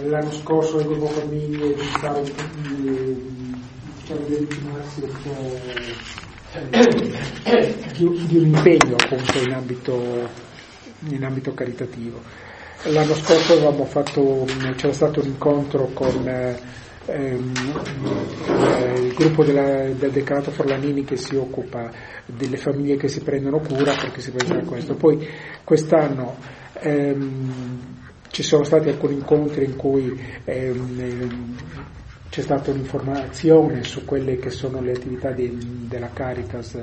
l'anno scorso il gruppo famiglie pensava di avvicinarsi un po' di un impegno appunto in ambito caritativo. L'anno scorso c'era stato un incontro con il gruppo del decanato Forlanini che si occupa delle famiglie che si prendono cura, perché si pensa a questo. Poi quest'anno ci sono stati alcuni incontri in cui c'è stata un'informazione su quelle che sono le attività della Caritas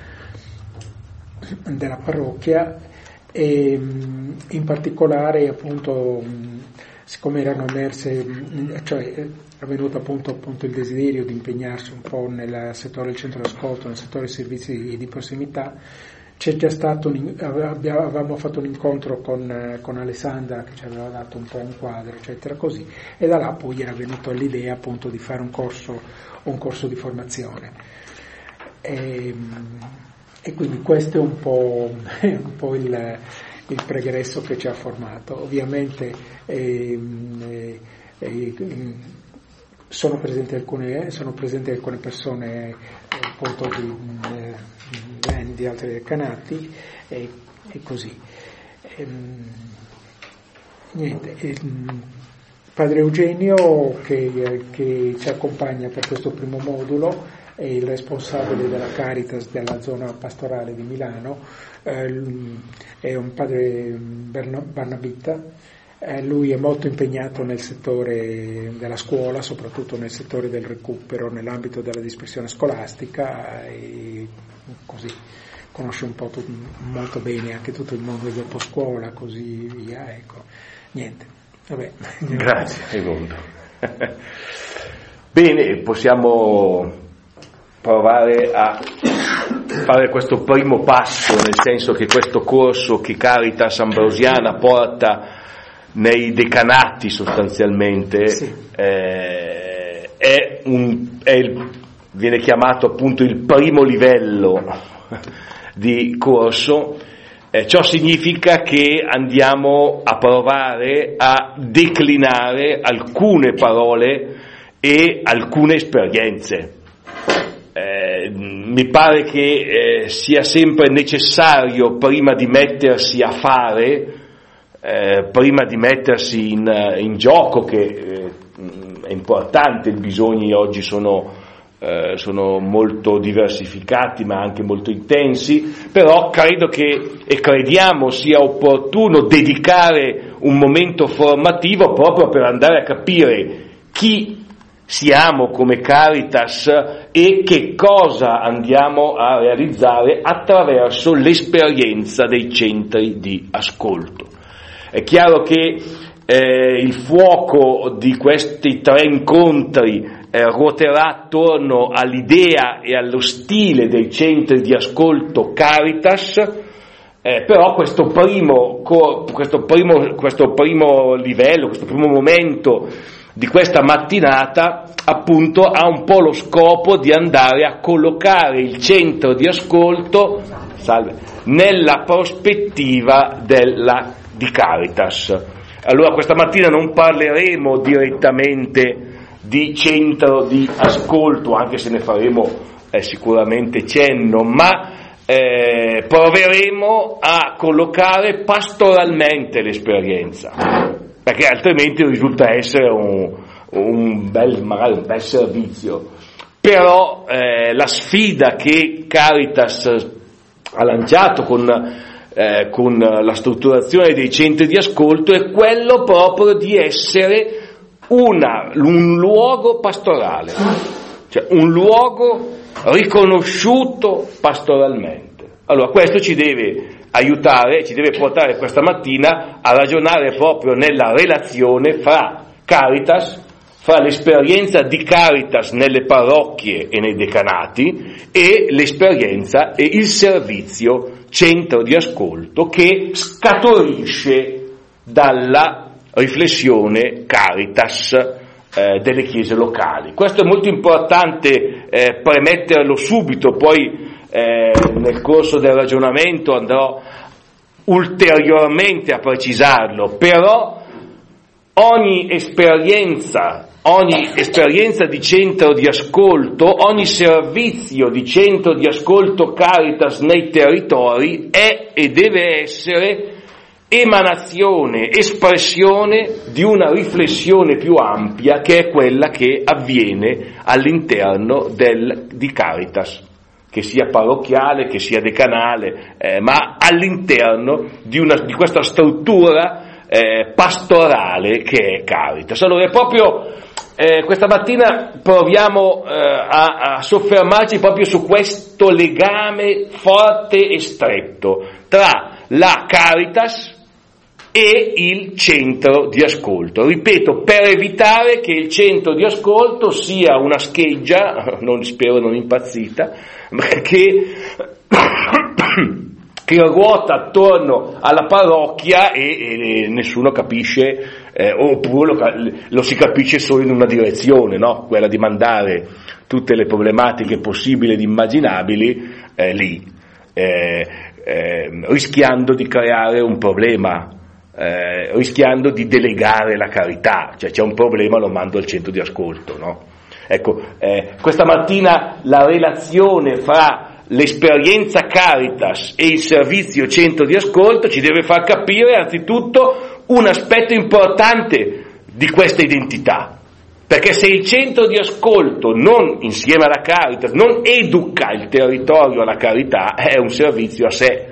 della parrocchia, e in particolare appunto siccome erano emerse, cioè è venuto appunto il desiderio di impegnarsi un po' nel settore del centro d'ascolto, nel settore dei servizi di prossimità. C'è già stato avevamo fatto un incontro con Alessandra che ci aveva dato un po' un quadro, eccetera, così, e da là poi era venuto l'idea appunto di fare un corso di formazione, e quindi questo è un po' il pregresso che ci ha formato. Ovviamente sono presenti alcune persone appunto di altri decanati, e così. Padre Eugenio che ci accompagna per questo primo modulo è il responsabile della Caritas della zona pastorale di Milano, è un padre barnabita. Lui è molto impegnato nel settore della scuola, soprattutto nel settore del recupero nell'ambito della dispersione scolastica, e così conosce un po' molto bene anche tutto il mondo del dopo scuola, così via, ecco. Niente, vabbè. Grazie Edmondo. Bene, possiamo provare a fare questo primo passo, nel senso che questo corso che Caritas Ambrosiana porta nei decanati sostanzialmente, sì, viene chiamato appunto il primo livello di corso. Ciò significa che andiamo a provare a declinare alcune parole e alcune esperienze. Mi pare che sia sempre necessario, prima di mettersi a fare, prima di mettersi in gioco, che è importante, i bisogni oggi sono molto diversificati ma anche molto intensi, però credo e crediamo sia opportuno dedicare un momento formativo proprio per andare a capire chi siamo come Caritas e che cosa andiamo a realizzare attraverso l'esperienza dei centri di ascolto. È chiaro che il fuoco di questi 3 incontri ruoterà attorno all'idea e allo stile dei centri di ascolto Caritas, però questo primo livello, questo primo momento di questa mattinata appunto ha un po' lo scopo di andare a collocare il centro di ascolto nella prospettiva di Caritas. Allora questa mattina non parleremo direttamente di centro di ascolto, anche se ne faremo sicuramente cenno, ma proveremo a collocare pastoralmente l'esperienza, perché altrimenti risulta essere magari un bel servizio. Però la sfida che Caritas ha lanciato con la strutturazione dei centri di ascolto è quello proprio di essere un luogo pastorale, cioè un luogo riconosciuto pastoralmente. Allora questo ci deve aiutare, ci deve portare questa mattina a ragionare proprio nella relazione fra Caritas, fra l'esperienza di Caritas nelle parrocchie e nei decanati e l'esperienza e il servizio centro di ascolto che scaturisce dalla riflessione Caritas delle chiese locali. Questo è molto importante premetterlo subito, poi nel corso del ragionamento andrò ulteriormente a precisarlo, però ogni esperienza di centro di ascolto, ogni servizio di centro di ascolto Caritas nei territori è e deve essere emanazione, espressione di una riflessione più ampia, che è quella che avviene all'interno di Caritas, che sia parrocchiale, che sia decanale, ma all'interno di questa struttura pastorale che è Caritas. Allora, è proprio questa mattina proviamo a soffermarci proprio su questo legame forte e stretto tra la Caritas e il centro di ascolto. Ripeto, per evitare che il centro di ascolto sia una scheggia, spero non impazzita, ma che ruota attorno alla parrocchia e nessuno capisce, oppure lo si capisce solo in una direzione, no? Quella di mandare tutte le problematiche possibili ed immaginabili lì, rischiando di creare un problema, rischiando di delegare la carità. Cioè, c'è un problema, lo mando al centro di ascolto, no? Ecco, questa mattina la relazione fra l'esperienza Caritas e il servizio centro di ascolto ci deve far capire anzitutto un aspetto importante di questa identità, perché se il centro di ascolto non, insieme alla Caritas, non educa il territorio alla carità, è un servizio a sé,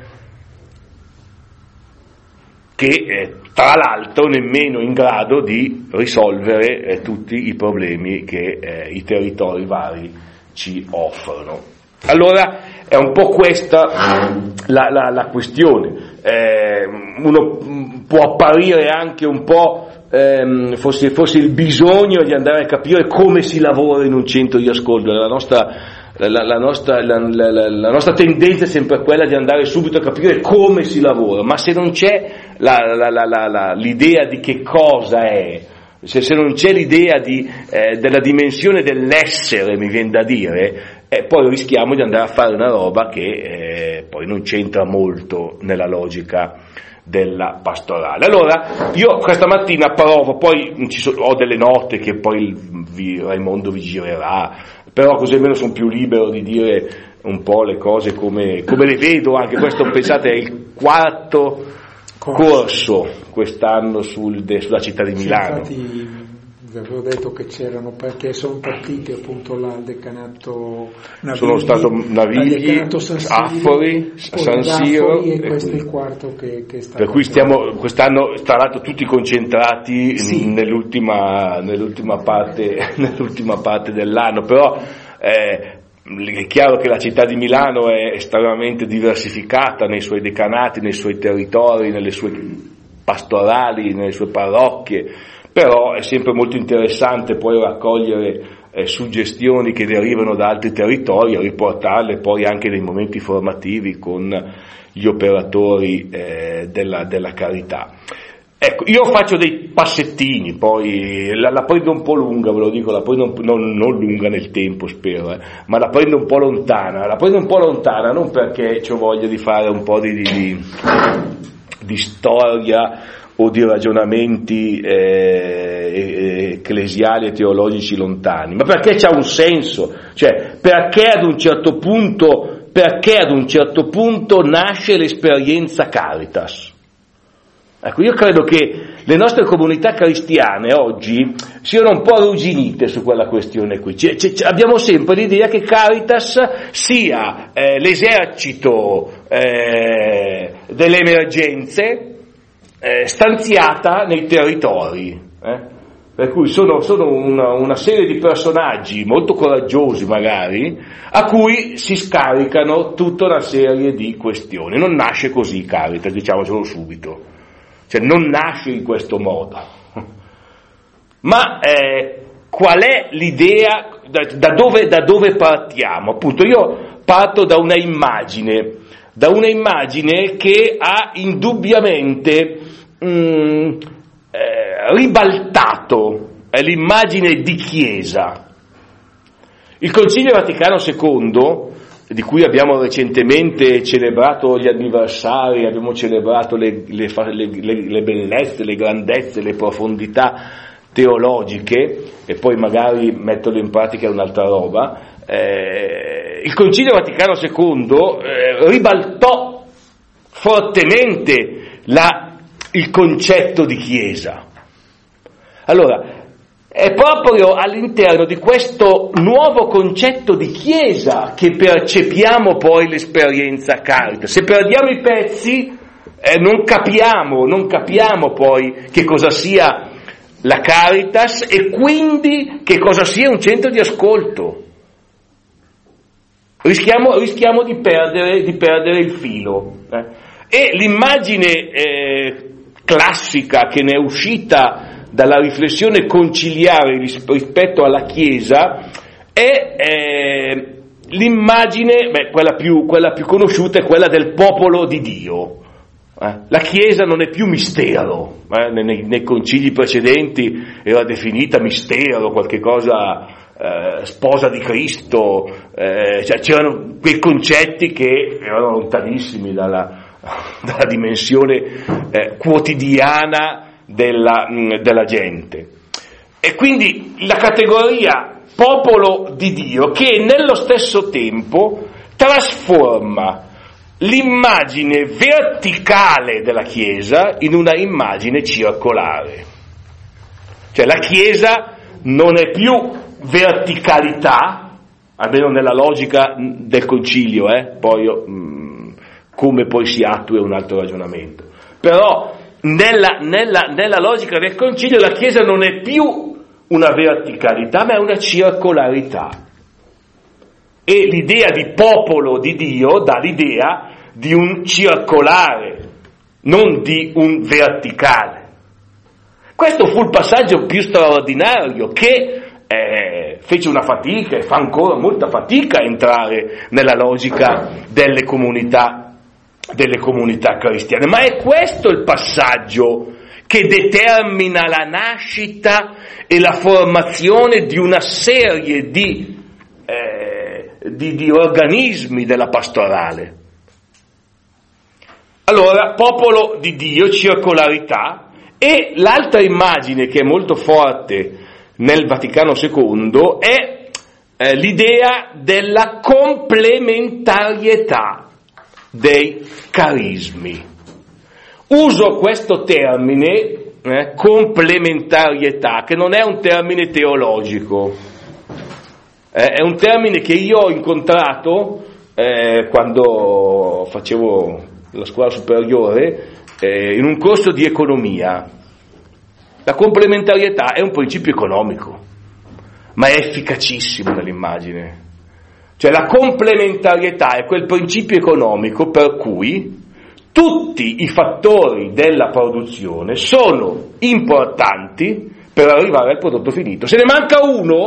che tra l'altro nemmeno in grado di risolvere tutti i problemi che i territori vari ci offrono. Allora è un po' questa la questione. Uno può apparire anche un po' forse il bisogno di andare a capire come si lavora in un centro di ascolto. La nostra tendenza è sempre quella di andare subito a capire come si lavora, ma se non c'è l'idea di che cosa è, se non c'è l'idea della dimensione dell'essere, mi viene da dire, poi rischiamo di andare a fare una roba che poi non c'entra molto nella logica della pastorale. Allora, io questa mattina provo, poi ho delle note che poi Raimondo vi girerà, però così almeno sono più libero di dire un po' le cose come le vedo. Anche questo, pensate, è il quarto corso quest'anno sulla città di Milano. Sì, infatti vi avevo detto che c'erano, perché sono partiti appunto al decanato Navigli, sono stato Navigli, Affori, San Siro, e questo è il quarto che sta. Per cui stiamo quest'anno tra l'altro tutti concentrati nell'ultima parte dell'anno, però è chiaro che la città di Milano è estremamente diversificata nei suoi decanati, nei suoi territori, nelle sue pastorali, nelle sue parrocchie, però è sempre molto interessante poi raccogliere suggestioni che derivano da altri territori e riportarle poi anche nei momenti formativi con gli operatori della carità. Ecco, io faccio dei passettini, poi la prendo un po' lunga, ve lo dico, la prendo non lunga nel tempo, spero, ma la prendo un po' lontana non perché ho voglia di fare un po' di storia o di ragionamenti ecclesiali e teologici lontani, ma perché c'ha un senso, cioè perché ad un certo punto nasce l'esperienza Caritas. Ecco, io credo che le nostre comunità cristiane oggi siano un po' arrugginite su quella questione qui. Abbiamo sempre l'idea che Caritas sia l'esercito delle emergenze stanziata nei territori. Per cui sono una serie di personaggi molto coraggiosi magari, a cui si scaricano tutta una serie di questioni. Non nasce così Caritas, diciamocelo subito. Cioè non nasce in questo modo, ma qual è l'idea, da dove partiamo? Appunto io parto da una immagine che ha indubbiamente ribaltato l'immagine di Chiesa. Il Concilio Vaticano II di cui abbiamo recentemente celebrato gli anniversari, abbiamo celebrato le bellezze, le grandezze, le profondità teologiche, e poi magari metterlo in pratica è un'altra roba. Il Concilio Vaticano II ribaltò fortemente il concetto di Chiesa. Allora, è proprio all'interno di questo nuovo concetto di Chiesa che percepiamo poi l'esperienza Caritas. Se perdiamo i pezzi, non capiamo poi che cosa sia la Caritas e quindi che cosa sia un centro di ascolto. Rischiamo di perdere il filo. E l'immagine classica che ne è uscita dalla riflessione conciliare rispetto alla Chiesa è l'immagine, quella più conosciuta è quella del popolo di Dio. La Chiesa non è più mistero, nei concili precedenti era definita mistero, qualche cosa, sposa di Cristo, cioè c'erano quei concetti che erano lontanissimi dalla dimensione quotidiana della gente. E quindi la categoria popolo di Dio che nello stesso tempo trasforma l'immagine verticale della Chiesa in una immagine circolare. Cioè la Chiesa non è più verticalità, almeno nella logica del concilio, come poi si attua è un altro ragionamento. Però nella logica del concilio la Chiesa non è più una verticalità, ma è una circolarità. E l'idea di popolo di Dio dà l'idea di un circolare, non di un verticale. Questo fu il passaggio più straordinario che fece una fatica e fa ancora molta fatica a entrare nella logica delle comunità cristiane, ma è questo il passaggio che determina la nascita e la formazione di una serie di organismi della pastorale. Allora, popolo di Dio, circolarità, e l'altra immagine che è molto forte nel Vaticano II è l'idea della complementarietà dei carismi. Uso questo termine, complementarietà, che non è un termine teologico, è un termine che io ho incontrato quando facevo la scuola superiore in un corso di economia. La complementarietà è un principio economico, ma è efficacissimo nell'immagine. Cioè la complementarietà è quel principio economico per cui tutti i fattori della produzione sono importanti per arrivare al prodotto finito. Se ne manca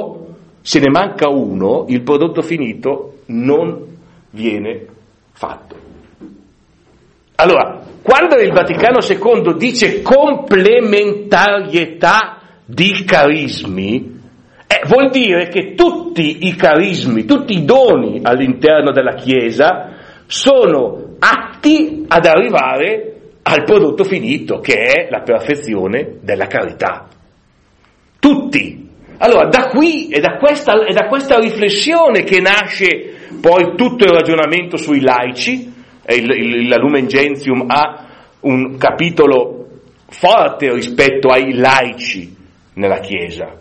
uno, il prodotto finito non viene fatto. Allora, quando il Vaticano II dice complementarietà di carismi, vuol dire che tutti i carismi, tutti i doni all'interno della Chiesa sono atti ad arrivare al prodotto finito, che è la perfezione della carità. Tutti. Allora, da qui è da questa riflessione che nasce poi tutto il ragionamento sui laici. La Lumen Gentium ha un capitolo forte rispetto ai laici nella Chiesa,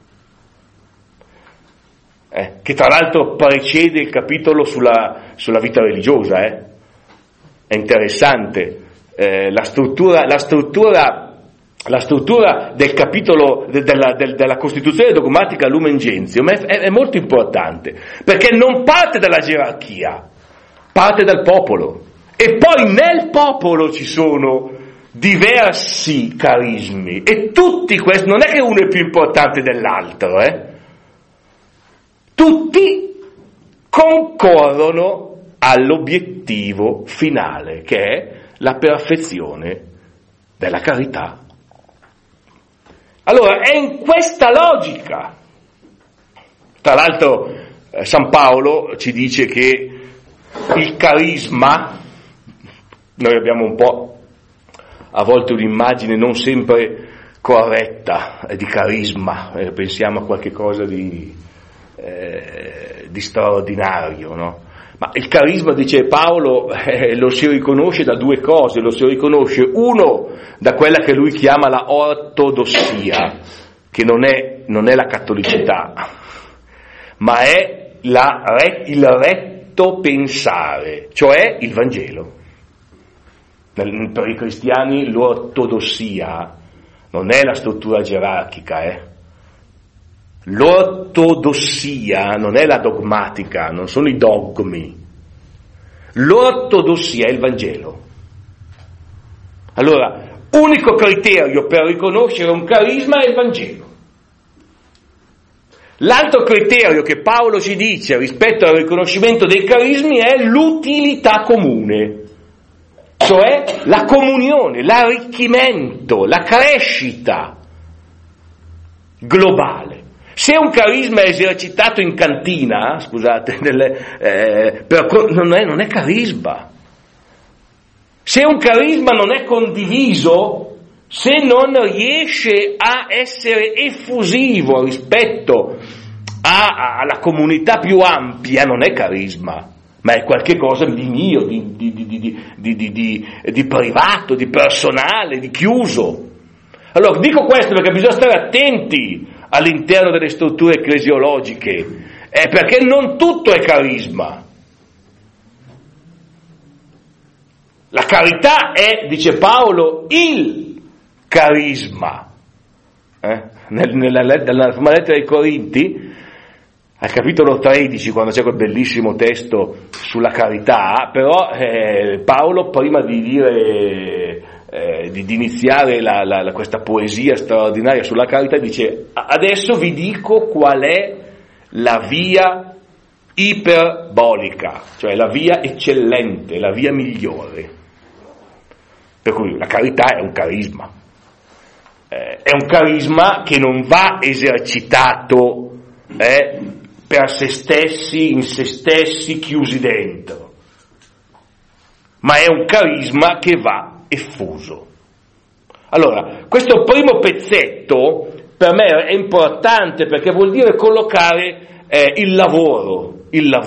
che tra l'altro precede il capitolo sulla vita religiosa. È interessante la struttura del capitolo della Costituzione dogmatica Lumen Gentium è molto importante, perché non parte dalla gerarchia, parte dal popolo, e poi nel popolo ci sono diversi carismi, e tutti questi, non è che uno è più importante dell'altro, tutti concorrono all'obiettivo finale, che è la perfezione della carità. Allora, è in questa logica. Tra l'altro San Paolo ci dice che il carisma, noi abbiamo un po' a volte un'immagine non sempre corretta di carisma, pensiamo a qualche cosa di straordinario, no? Ma il carisma, dice Paolo, lo si riconosce da due cose, lo si riconosce uno da quella che lui chiama la ortodossia, che non è la cattolicità, ma è il retto pensare, cioè il Vangelo. Per i cristiani l'ortodossia non è la struttura gerarchica, L'ortodossia non è la dogmatica, non sono i dogmi. L'ortodossia è il Vangelo. Allora, unico criterio per riconoscere un carisma è il Vangelo. L'altro criterio che Paolo ci dice rispetto al riconoscimento dei carismi è l'utilità comune, cioè la comunione, l'arricchimento, la crescita globale. Se un carisma è esercitato in cantina, scusate, non è carisma. Se un carisma non è condiviso, se non riesce a essere effusivo rispetto alla comunità più ampia, non è carisma, ma è qualche cosa di mio, di privato, di personale, di chiuso. Allora, dico questo perché bisogna stare attenti all'interno delle strutture ecclesiologiche, perché non tutto è carisma. La carità è, dice Paolo, il carisma. Nella prima lettera ai Corinti, al capitolo 13, quando c'è quel bellissimo testo sulla carità, però Paolo, prima di dire di iniziare questa poesia straordinaria sulla carità, dice: adesso vi dico qual è la via iperbolica, cioè la via eccellente, la via migliore. Per cui la carità è un carisma, è un carisma che non va esercitato per se stessi, in se stessi, chiusi dentro, ma è un carisma che va effuso. Allora, questo primo pezzetto per me è importante perché vuol dire collocare il lavoro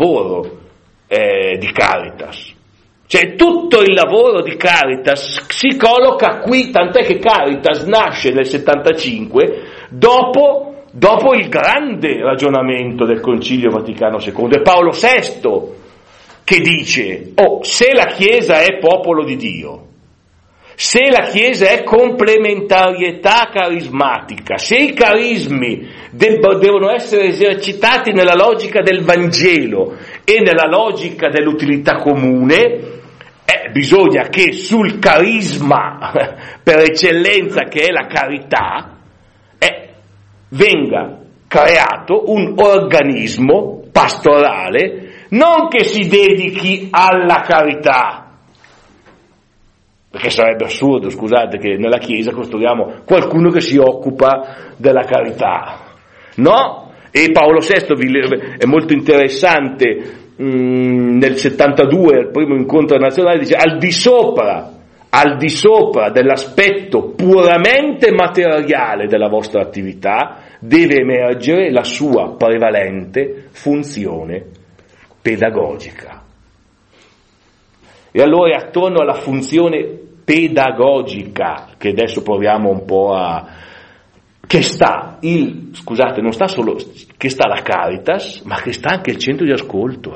di Caritas. Cioè tutto il lavoro di Caritas si colloca qui, tant'è che Caritas nasce nel 75 dopo il grande ragionamento del Concilio Vaticano II. È Paolo VI che dice: se la Chiesa è popolo di Dio, se la Chiesa è complementarietà carismatica, se i carismi devono essere esercitati nella logica del Vangelo e nella logica dell'utilità comune, bisogna che sul carisma per eccellenza, che è la carità, venga creato un organismo pastorale non che si dedichi alla carità, perché sarebbe assurdo, scusate, che nella Chiesa costruiamo qualcuno che si occupa della carità, no? E Paolo VI è molto interessante, nel 72, al primo incontro nazionale, dice: al di sopra dell'aspetto puramente materiale della vostra attività deve emergere la sua prevalente funzione pedagogica. E allora è attorno alla funzione pedagogica che adesso proviamo un po' che sta non sta solo che sta la Caritas, ma che sta anche il centro di ascolto.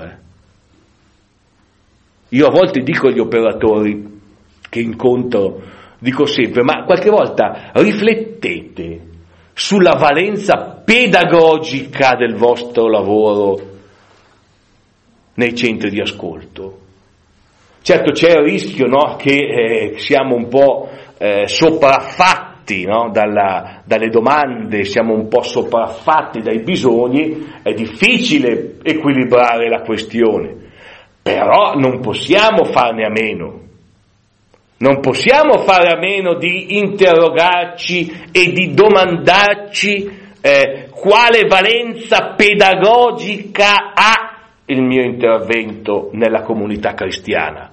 Io a volte dico agli operatori che incontro, dico sempre: ma qualche volta riflettete sulla valenza pedagogica del vostro lavoro nei centri di ascolto. Certo, c'è il rischio, no, che siamo un po' sopraffatti, no, dalle domande, siamo un po' sopraffatti dai bisogni, è difficile equilibrare la questione, però non possiamo farne a meno. Non possiamo fare a meno di interrogarci e di domandarci quale valenza pedagogica ha il mio intervento nella comunità cristiana?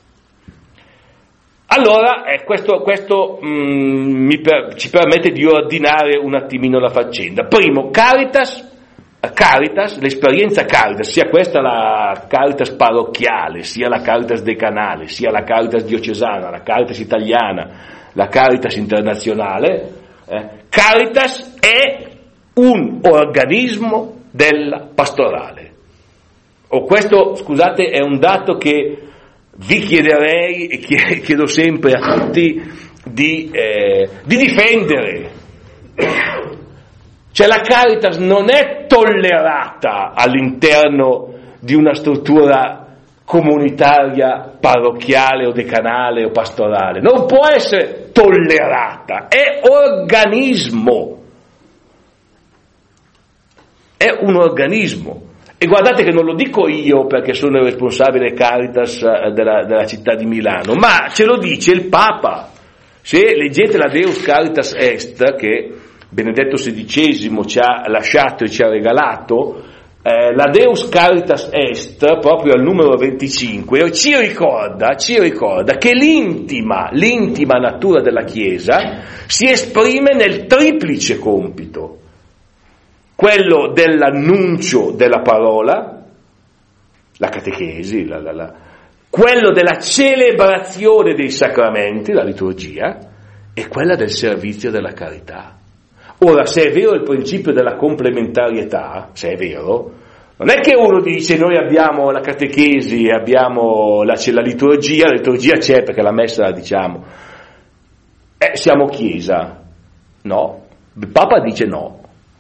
Allora, questo ci permette di ordinare un attimino la faccenda. Primo, Caritas, l'esperienza Caritas, sia questa la Caritas parrocchiale, sia la Caritas decanale, sia la Caritas diocesana, la Caritas italiana, la Caritas internazionale, Caritas è un organismo della pastorale. Questo, scusate, è un dato che vi chiederei e chiedo sempre a tutti di difendere. Cioè la Caritas non è tollerata all'interno di una struttura comunitaria, parrocchiale o decanale o pastorale, non può essere tollerata, è organismo, è un organismo. E guardate che non lo dico io perché sono il responsabile Caritas della città di Milano, ma ce lo dice il Papa. Se leggete la Deus Caritas Est, che Benedetto XVI ci ha lasciato e ci ha regalato, la Deus Caritas Est, proprio al numero 25, ci ricorda che l'intima natura della Chiesa si esprime nel triplice compito: quello dell'annuncio della parola, la catechesi, quello della celebrazione dei sacramenti, la liturgia, e quella del servizio della carità. Ora, se è vero il principio della complementarietà, se è vero, non è che uno dice noi abbiamo la catechesi e abbiamo la liturgia c'è perché la messa la diciamo, siamo Chiesa. No, il Papa dice no.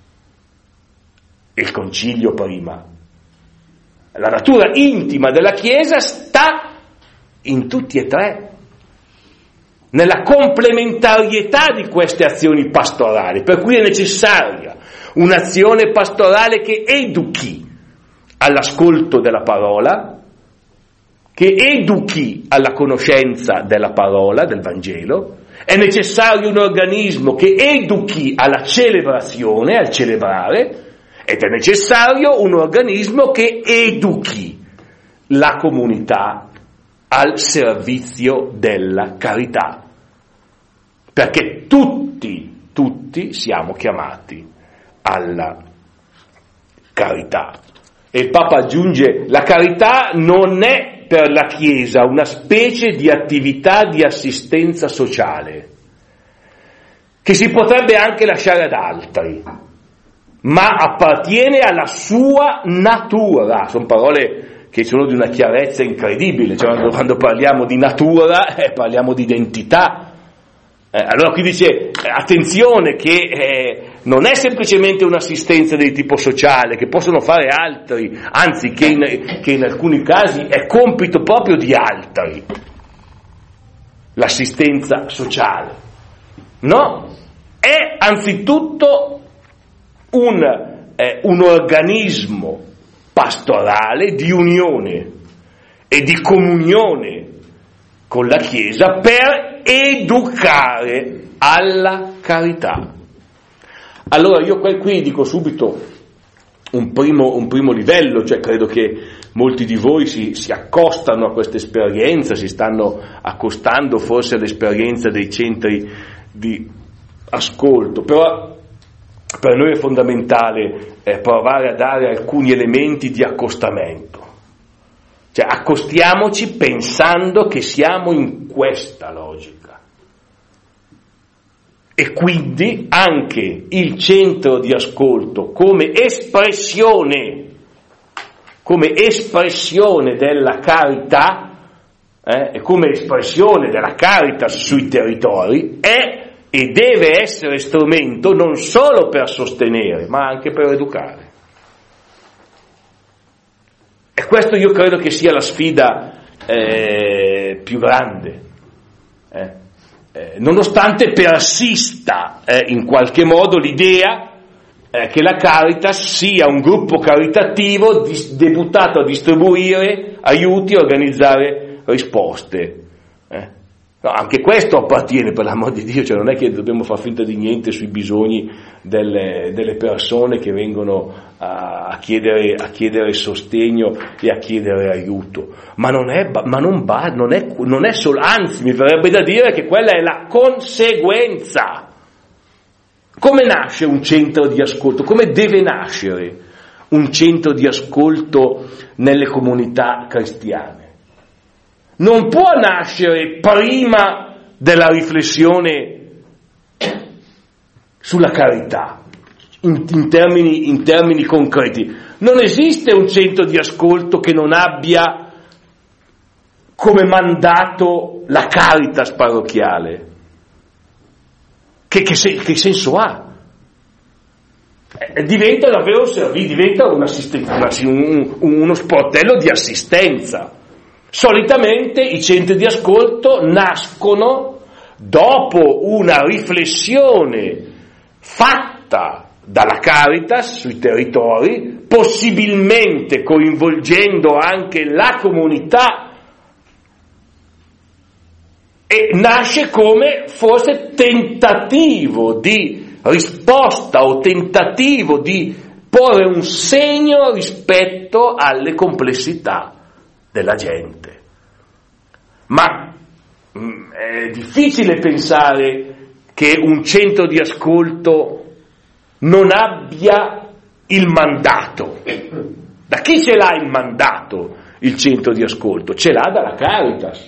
Il Concilio prima. La natura intima della Chiesa sta in tutti e tre, nella complementarietà di queste azioni pastorali, per cui è necessaria un'azione pastorale che educhi all'ascolto della parola, che educhi alla conoscenza della parola, del Vangelo. È necessario un organismo che educhi alla celebrazione, al celebrare, ed è necessario un organismo che educhi la comunità al servizio della carità, perché tutti siamo chiamati alla carità. E il Papa aggiunge: la carità non è per la Chiesa una specie di attività di assistenza sociale che si potrebbe anche lasciare ad altri, ma appartiene alla sua natura. Sono parole che sono di una chiarezza incredibile, cioè quando parliamo di natura parliamo di identità. Allora qui dice attenzione che non è semplicemente un'assistenza di tipo sociale che possono fare altri, anzi che in alcuni casi è compito proprio di altri, l'assistenza sociale. No, è anzitutto un organismo pastorale di unione e di comunione con la Chiesa per educare alla carità. Allora io qui dico subito un primo livello, cioè credo che molti di voi si accostano a questa esperienza, si stanno accostando forse all'esperienza dei centri di ascolto, però per noi è fondamentale provare a dare alcuni elementi di accostamento. Cioè accostiamoci pensando che siamo in questa logica. E quindi anche il centro di ascolto come espressione della carità e come espressione della Caritas sui territori è e deve essere strumento non solo per sostenere, ma anche per educare. E questo io credo che sia la sfida più grande, nonostante persista in qualche modo l'idea che la Caritas sia un gruppo caritativo deputato a distribuire aiuti e organizzare risposte. No, anche questo appartiene, per l'amor di Dio, cioè non è che dobbiamo far finta di niente sui bisogni delle persone che vengono a chiedere sostegno e a chiedere aiuto, ma non è solo, anzi mi verrebbe da dire che quella è la conseguenza. Come nasce un centro di ascolto? Come deve nascere un centro di ascolto nelle comunità cristiane? Non può nascere prima della riflessione sulla carità, in termini concreti. Non esiste un centro di ascolto che non abbia come mandato la Caritas parrocchiale. Che senso ha? Diventa davvero diventa uno sportello di assistenza. Solitamente i centri di ascolto nascono dopo una riflessione fatta dalla Caritas sui territori, possibilmente coinvolgendo anche la comunità, e nasce come forse tentativo di risposta o tentativo di porre un segno rispetto alle complessità della gente. Ma è difficile pensare che un centro di ascolto non abbia il mandato. Da chi ce l'ha il mandato il centro di ascolto? Ce l'ha dalla Caritas.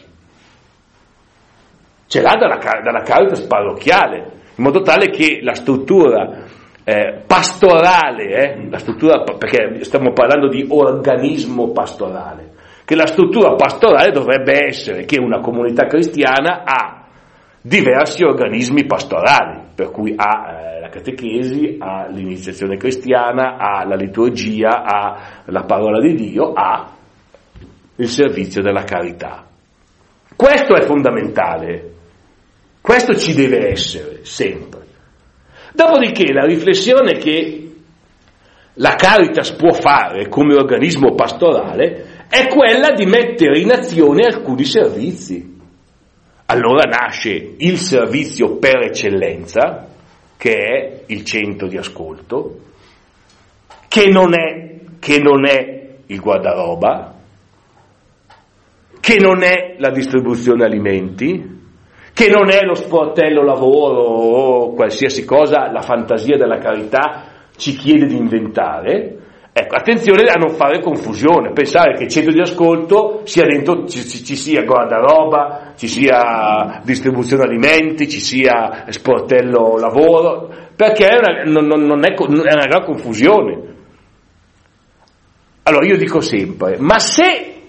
Ce l'ha dalla Caritas parrocchiale, in modo tale che la struttura pastorale, perché stiamo parlando di organismo pastorale, che la struttura pastorale dovrebbe essere che una comunità cristiana ha diversi organismi pastorali, per cui ha la catechesi, ha l'iniziazione cristiana, ha la liturgia, ha la parola di Dio, ha il servizio della carità. Questo è fondamentale, questo ci deve essere sempre. Dopodiché la riflessione che la Caritas può fare come organismo pastorale è quella di mettere in azione alcuni servizi. Allora nasce il servizio per eccellenza, che è il centro di ascolto, che non è il guardaroba, che non è la distribuzione alimenti, che non è lo sportello lavoro o qualsiasi cosa la fantasia della carità ci chiede di inventare. Ecco, attenzione a non fare confusione, pensare che il centro di ascolto sia dentro, ci sia guardaroba, ci sia distribuzione alimenti, ci sia sportello lavoro, perché è una gran confusione. Allora io dico sempre, ma se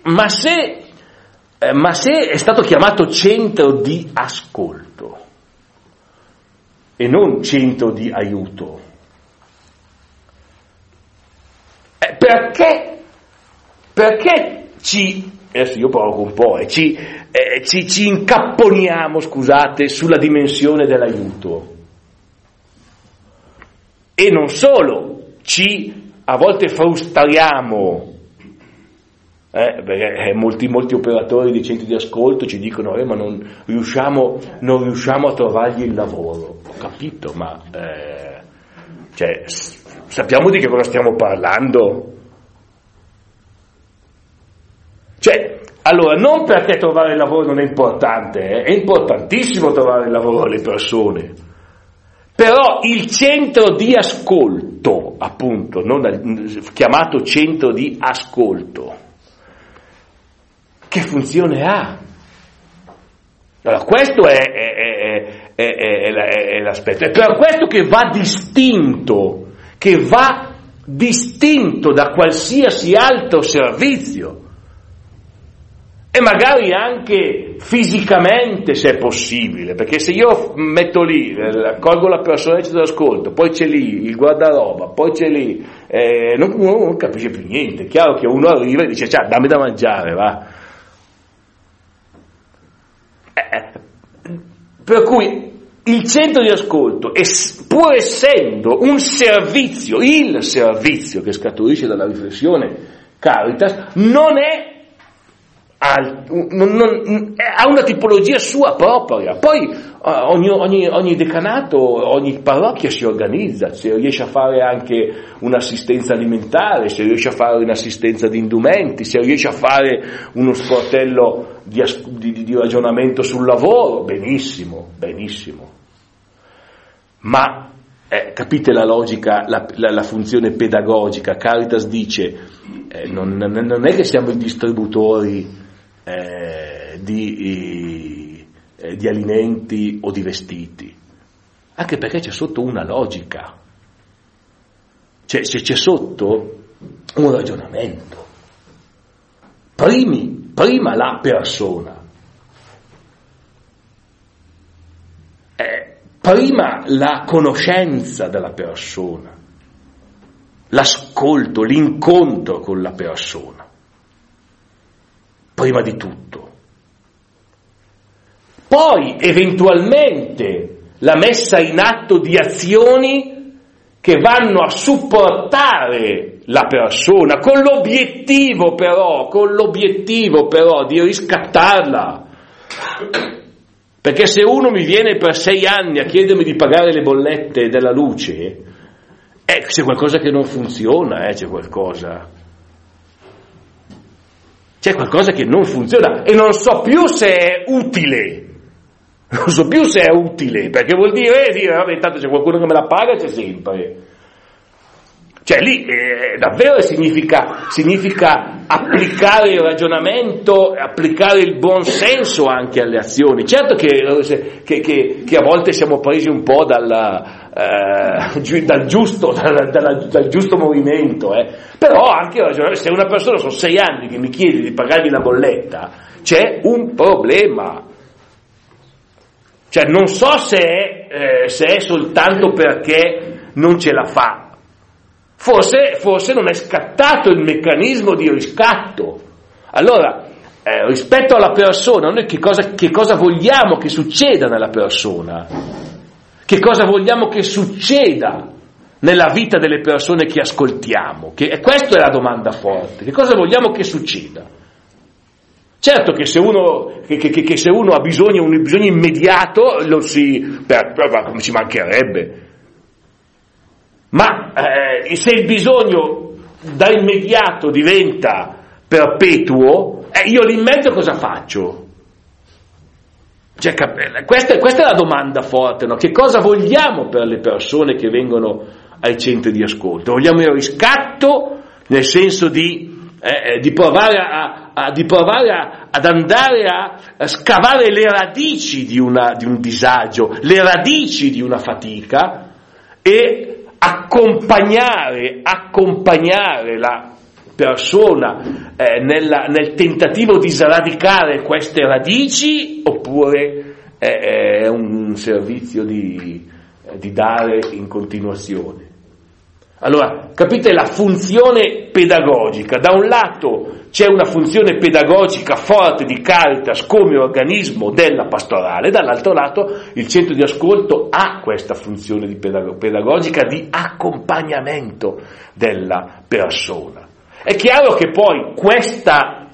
è stato chiamato centro di ascolto e non centro di aiuto, perché adesso io provo un po', ci incapponiamo, scusate, sulla dimensione dell'aiuto, e non solo, a volte frustriamo, perché molti operatori di centri di ascolto ci dicono ma non riusciamo a trovargli il lavoro. Ho capito, ma sappiamo di che cosa stiamo parlando? Allora, non perché trovare il lavoro non è importante, è importantissimo trovare il lavoro alle persone, però il centro di ascolto, appunto, chiamato centro di ascolto, che funzione ha? Allora, questo è l'aspetto. È per questo che va distinto da qualsiasi altro servizio, e magari anche fisicamente, se è possibile, perché se io metto lì, accolgo la persona di ascolto, poi c'è lì il guardaroba, poi c'è lì, non capisce più niente. È chiaro che uno arriva e dice ciao, dammi da mangiare, va. Per cui il centro di ascolto, pur essendo un servizio, il servizio che scaturisce dalla riflessione Caritas, non è ha una tipologia sua propria. Poi ogni decanato, ogni parrocchia si organizza, se riesce a fare anche un'assistenza alimentare, se riesce a fare un'assistenza di indumenti, se riesce a fare uno sportello di ragionamento sul lavoro, benissimo. Ma capite la logica, la funzione pedagogica? Caritas dice non è che siamo i distributori di alimenti o di vestiti, anche perché c'è sotto una logica, c'è sotto un ragionamento. Prima la persona, prima la conoscenza della persona, l'ascolto, l'incontro con la persona, prima di tutto. Poi eventualmente la messa in atto di azioni che vanno a supportare la persona con l'obiettivo però di riscattarla. Perché se uno mi viene per 6 anni a chiedermi di pagare le bollette della luce, c'è qualcosa che non funziona, c'è qualcosa che non funziona e non so più se è utile. Perché vuol dire vabbè, tanto c'è qualcuno che me la paga, c'è sempre. Cioè lì davvero significa applicare il ragionamento, applicare il buon senso anche alle azioni. Certo che a volte siamo presi un po' dal giusto movimento, però anche se una persona sono 6 anni che mi chiede di pagargli la bolletta, c'è un problema. Cioè non so se è soltanto perché non ce la fa. Forse non è scattato il meccanismo di riscatto. Allora, rispetto alla persona, noi che cosa vogliamo che succeda nella persona? Che cosa vogliamo che succeda nella vita delle persone che ascoltiamo? Questa è la domanda forte. Che cosa vogliamo che succeda? Certo che se uno ha un bisogno immediato, come ci mancherebbe. Ma se il bisogno da immediato diventa perpetuo, io lì in mezzo cosa faccio? Cioè, questa è la domanda forte, no? Che cosa vogliamo per le persone che vengono ai centri di ascolto? Vogliamo il riscatto, nel senso di provare ad andare a scavare le radici di un disagio, le radici di una fatica e accompagnare la persona nel tentativo di sradicare queste radici, oppure è un servizio di dare in continuazione. Allora, capite la funzione pedagogica? Da un lato c'è una funzione pedagogica forte di Caritas come organismo della pastorale, dall'altro lato il centro di ascolto ha questa funzione pedagogica di accompagnamento della persona. È chiaro che poi questa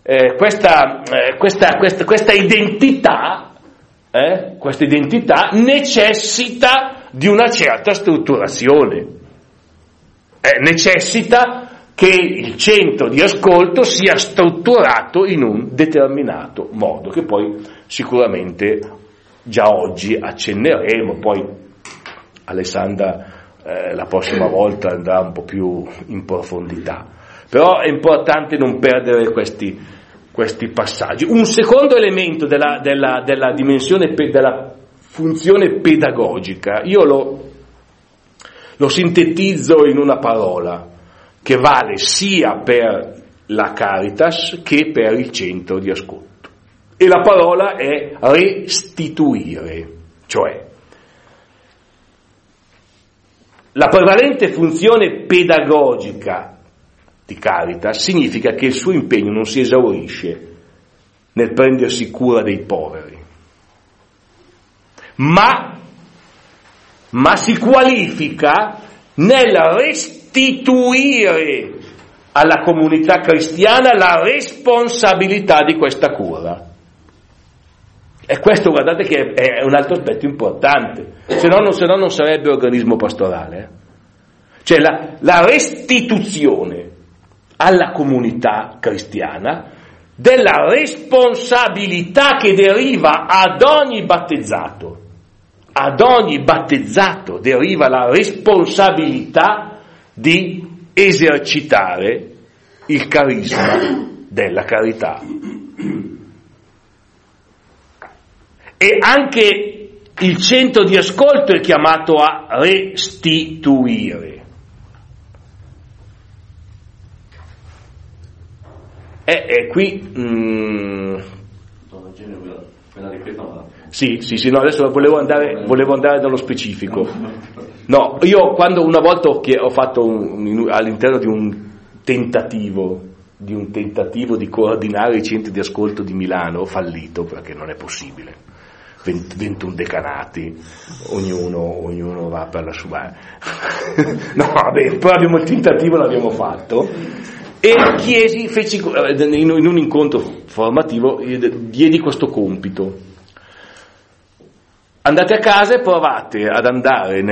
identità necessita di una certa strutturazione. Necessita che il centro di ascolto sia strutturato in un determinato modo, che poi sicuramente già oggi accenneremo, poi Alessandra la prossima volta andrà un po' più in profondità. Però è importante non perdere questi passaggi. Un secondo elemento della dimensione della funzione pedagogica, io lo sintetizzo in una parola che vale sia per la Caritas che per il centro di ascolto, e la parola è restituire, cioè la prevalente funzione pedagogica di Caritas significa che il suo impegno non si esaurisce nel prendersi cura dei poveri, ma si qualifica nel restituire alla comunità cristiana la responsabilità di questa cura. E questo, guardate, che è un altro aspetto importante, se no non sarebbe organismo pastorale. Cioè la restituzione alla comunità cristiana della responsabilità che deriva ad ogni battezzato. Ad ogni battezzato deriva la responsabilità di esercitare il carisma della carità. E anche il centro di ascolto è chiamato a restituire. E qui sì, no, adesso volevo andare dallo specifico. No, io quando una volta ho fatto all'interno di un tentativo di coordinare i centri di ascolto di Milano, ho fallito perché non è possibile. 21 decanati, ognuno va per la sua. No, vabbè, però il tentativo l'abbiamo fatto. E in un incontro formativo diedi questo compito: andate a casa e provate ad andare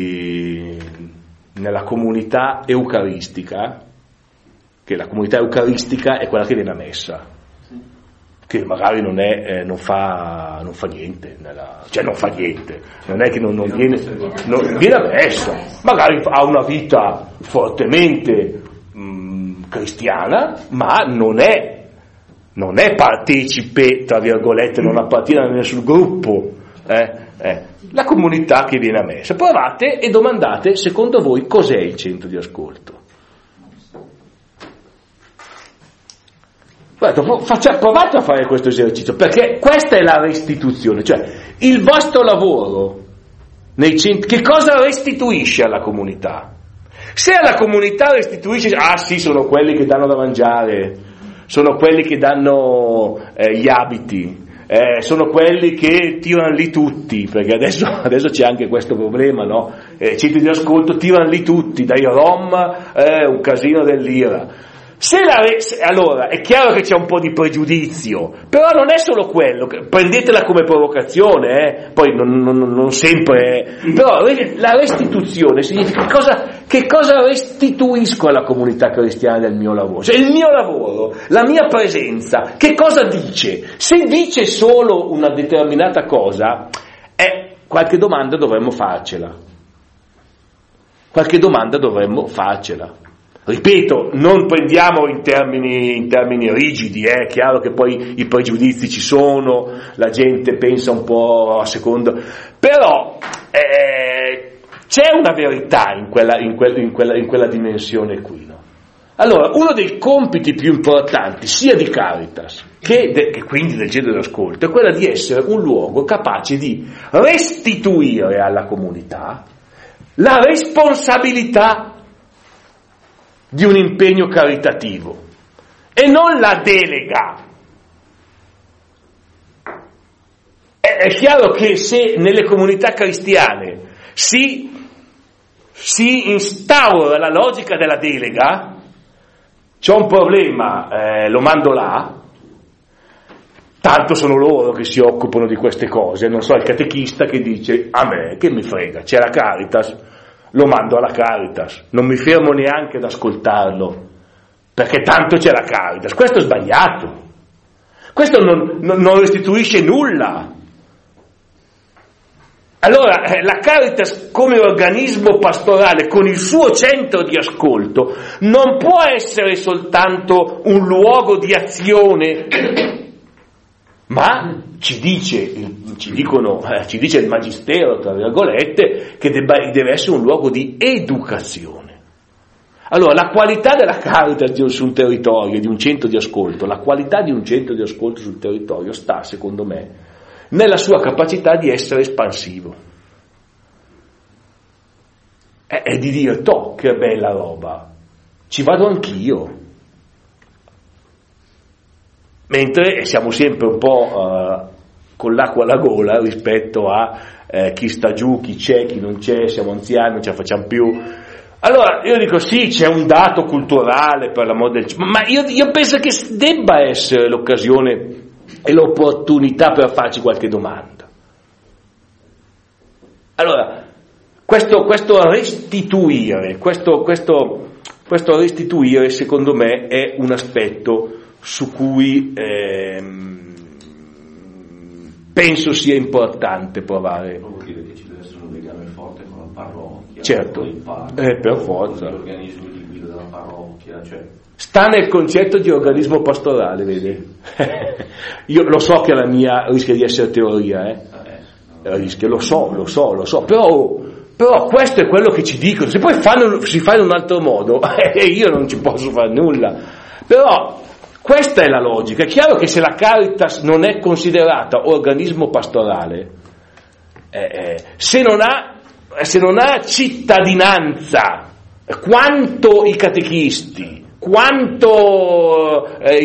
nella comunità eucaristica, che la comunità eucaristica è quella che viene a messa, che magari non fa niente, non fa niente, non è che non viene a messa, magari ha una vita fortemente cristiana, ma non è partecipe, tra virgolette, non appartiene a nessun gruppo, la comunità che viene a messa. Provate e domandate: secondo voi cos'è il centro di ascolto? Provate a fare questo esercizio, perché questa è la restituzione, cioè il vostro lavoro nei centri. Che cosa restituisce alla comunità? Se alla comunità restituisce, sì, sono quelli che danno da mangiare, sono quelli che danno gli abiti, sono quelli che tirano lì tutti, perché adesso c'è anche questo problema, no? Centri di ascolto tirano lì tutti, dai rom, un casino dell'ira. Allora è chiaro che c'è un po' di pregiudizio, però non è solo quello, prendetela come provocazione, poi non sempre, però la restituzione significa che cosa restituisco alla comunità cristiana del mio lavoro, cioè il mio lavoro, la mia presenza, che cosa dice? Se dice solo una determinata cosa, qualche domanda dovremmo farcela. Ripeto, non prendiamo in termini rigidi, è chiaro che poi i pregiudizi ci sono, la gente pensa un po' a seconda, però c'è una verità in quella dimensione qui, no? Allora, uno dei compiti più importanti sia di Caritas che quindi del centro di ascolto è quello di essere un luogo capace di restituire alla comunità la responsabilità di un impegno caritativo e non la delega. È chiaro che se nelle comunità cristiane si instaura la logica della delega, c'è un problema, lo mando là, tanto sono loro che si occupano di queste cose, non so, il catechista che dice: a me che mi frega, c'è la Caritas, lo mando alla Caritas, non mi fermo neanche ad ascoltarlo, perché tanto c'è la Caritas. Questo è sbagliato, questo non restituisce nulla. Allora la Caritas come organismo pastorale con il suo centro di ascolto non può essere soltanto un luogo di azione, ma ci dice il Magistero, tra virgolette, che deve essere un luogo di educazione. Allora, la qualità della Caritas su un territorio, di un centro di ascolto, la qualità di un centro di ascolto sul territorio sta, secondo me, nella sua capacità di essere espansivo. E di dire: che bella roba, ci vado anch'io. Mentre siamo sempre un po' con l'acqua alla gola rispetto a chi sta giù, chi c'è, chi non c'è, siamo anziani, non ce la facciamo più. Allora, io dico sì, c'è un dato culturale per l'amor del cielo, ma io penso che debba essere l'occasione e l'opportunità per farci qualche domanda. Allora, questo restituire, questo restituire secondo me è un aspetto su cui penso sia importante provare. Vuol dire che ci deve essere un legame forte con la parrocchia, certo, con il padre, per forza. con gli organismi di guida della parrocchia, cioè. Sta nel concetto di organismo pastorale, vedi? Io lo so che la mia rischia di essere teoria, rischia, lo so, però questo è quello che ci dicono. Se poi si fa in un altro modo, io non ci posso fare nulla. Però questa è la logica. È chiaro che se la Caritas non è considerata organismo pastorale, se non ha cittadinanza, quanto i catechisti, quanto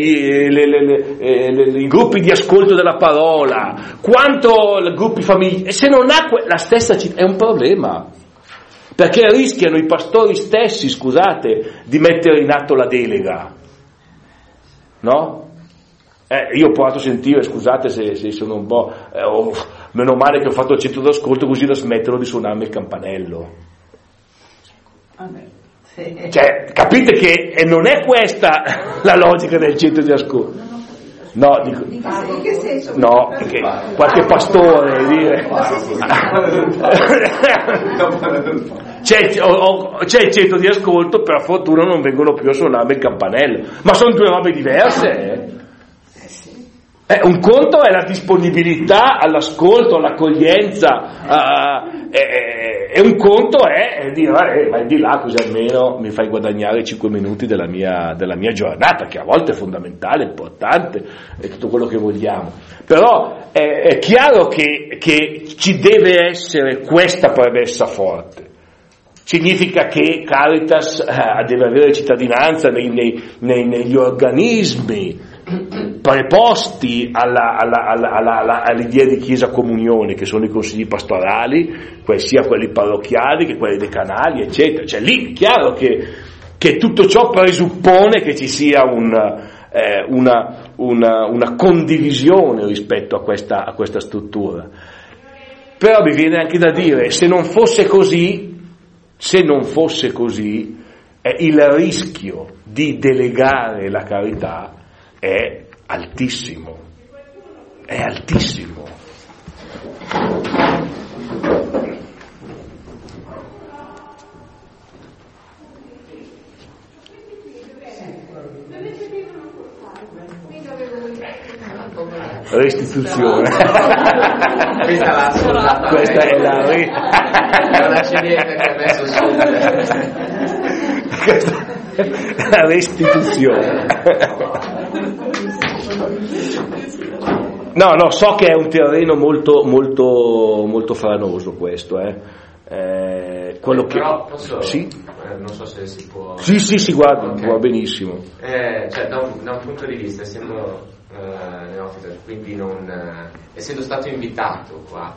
i gruppi di ascolto della parola, quanto i gruppi famiglie, se non ha la stessa città, è un problema, perché rischiano i pastori stessi, scusate, di mettere in atto la delega, no? Io ho provato a sentire, scusate se sono un po', meno male che ho fatto il centro d'ascolto così da smetterò di suonarmi il campanello. Vabbè. Cioè, capite che non è questa la logica del centro di ascolto? No, dico, In che senso? no, perché qualche pastore dire c'è il centro di ascolto, per fortuna non vengono più a suonare il campanello, ma sono due robe diverse. Un conto è la disponibilità all'ascolto, all'accoglienza, e un conto è dire vai di là così almeno mi fai guadagnare 5 minuti della mia giornata, che a volte è fondamentale, importante, è tutto quello che vogliamo. Però è chiaro che ci deve essere questa premessa forte. Significa che Caritas deve avere cittadinanza negli organismi preposti all'idea di chiesa comunione, che sono i consigli pastorali, sia quelli parrocchiali che quelli decanali, eccetera. Cioè lì è chiaro che tutto ciò presuppone che ci sia una condivisione rispetto a questa struttura. Però mi viene anche da dire, se non fosse così, il rischio di delegare la carità è altissimo. Restituzione. Questa è la restituzione. No, so che è un terreno molto molto molto franoso questo, quello che però posso, sì? Non so se si può. Sì, guarda, okay. Va benissimo. Cioè da un punto di vista, essendo neofita, quindi non essendo stato invitato qua,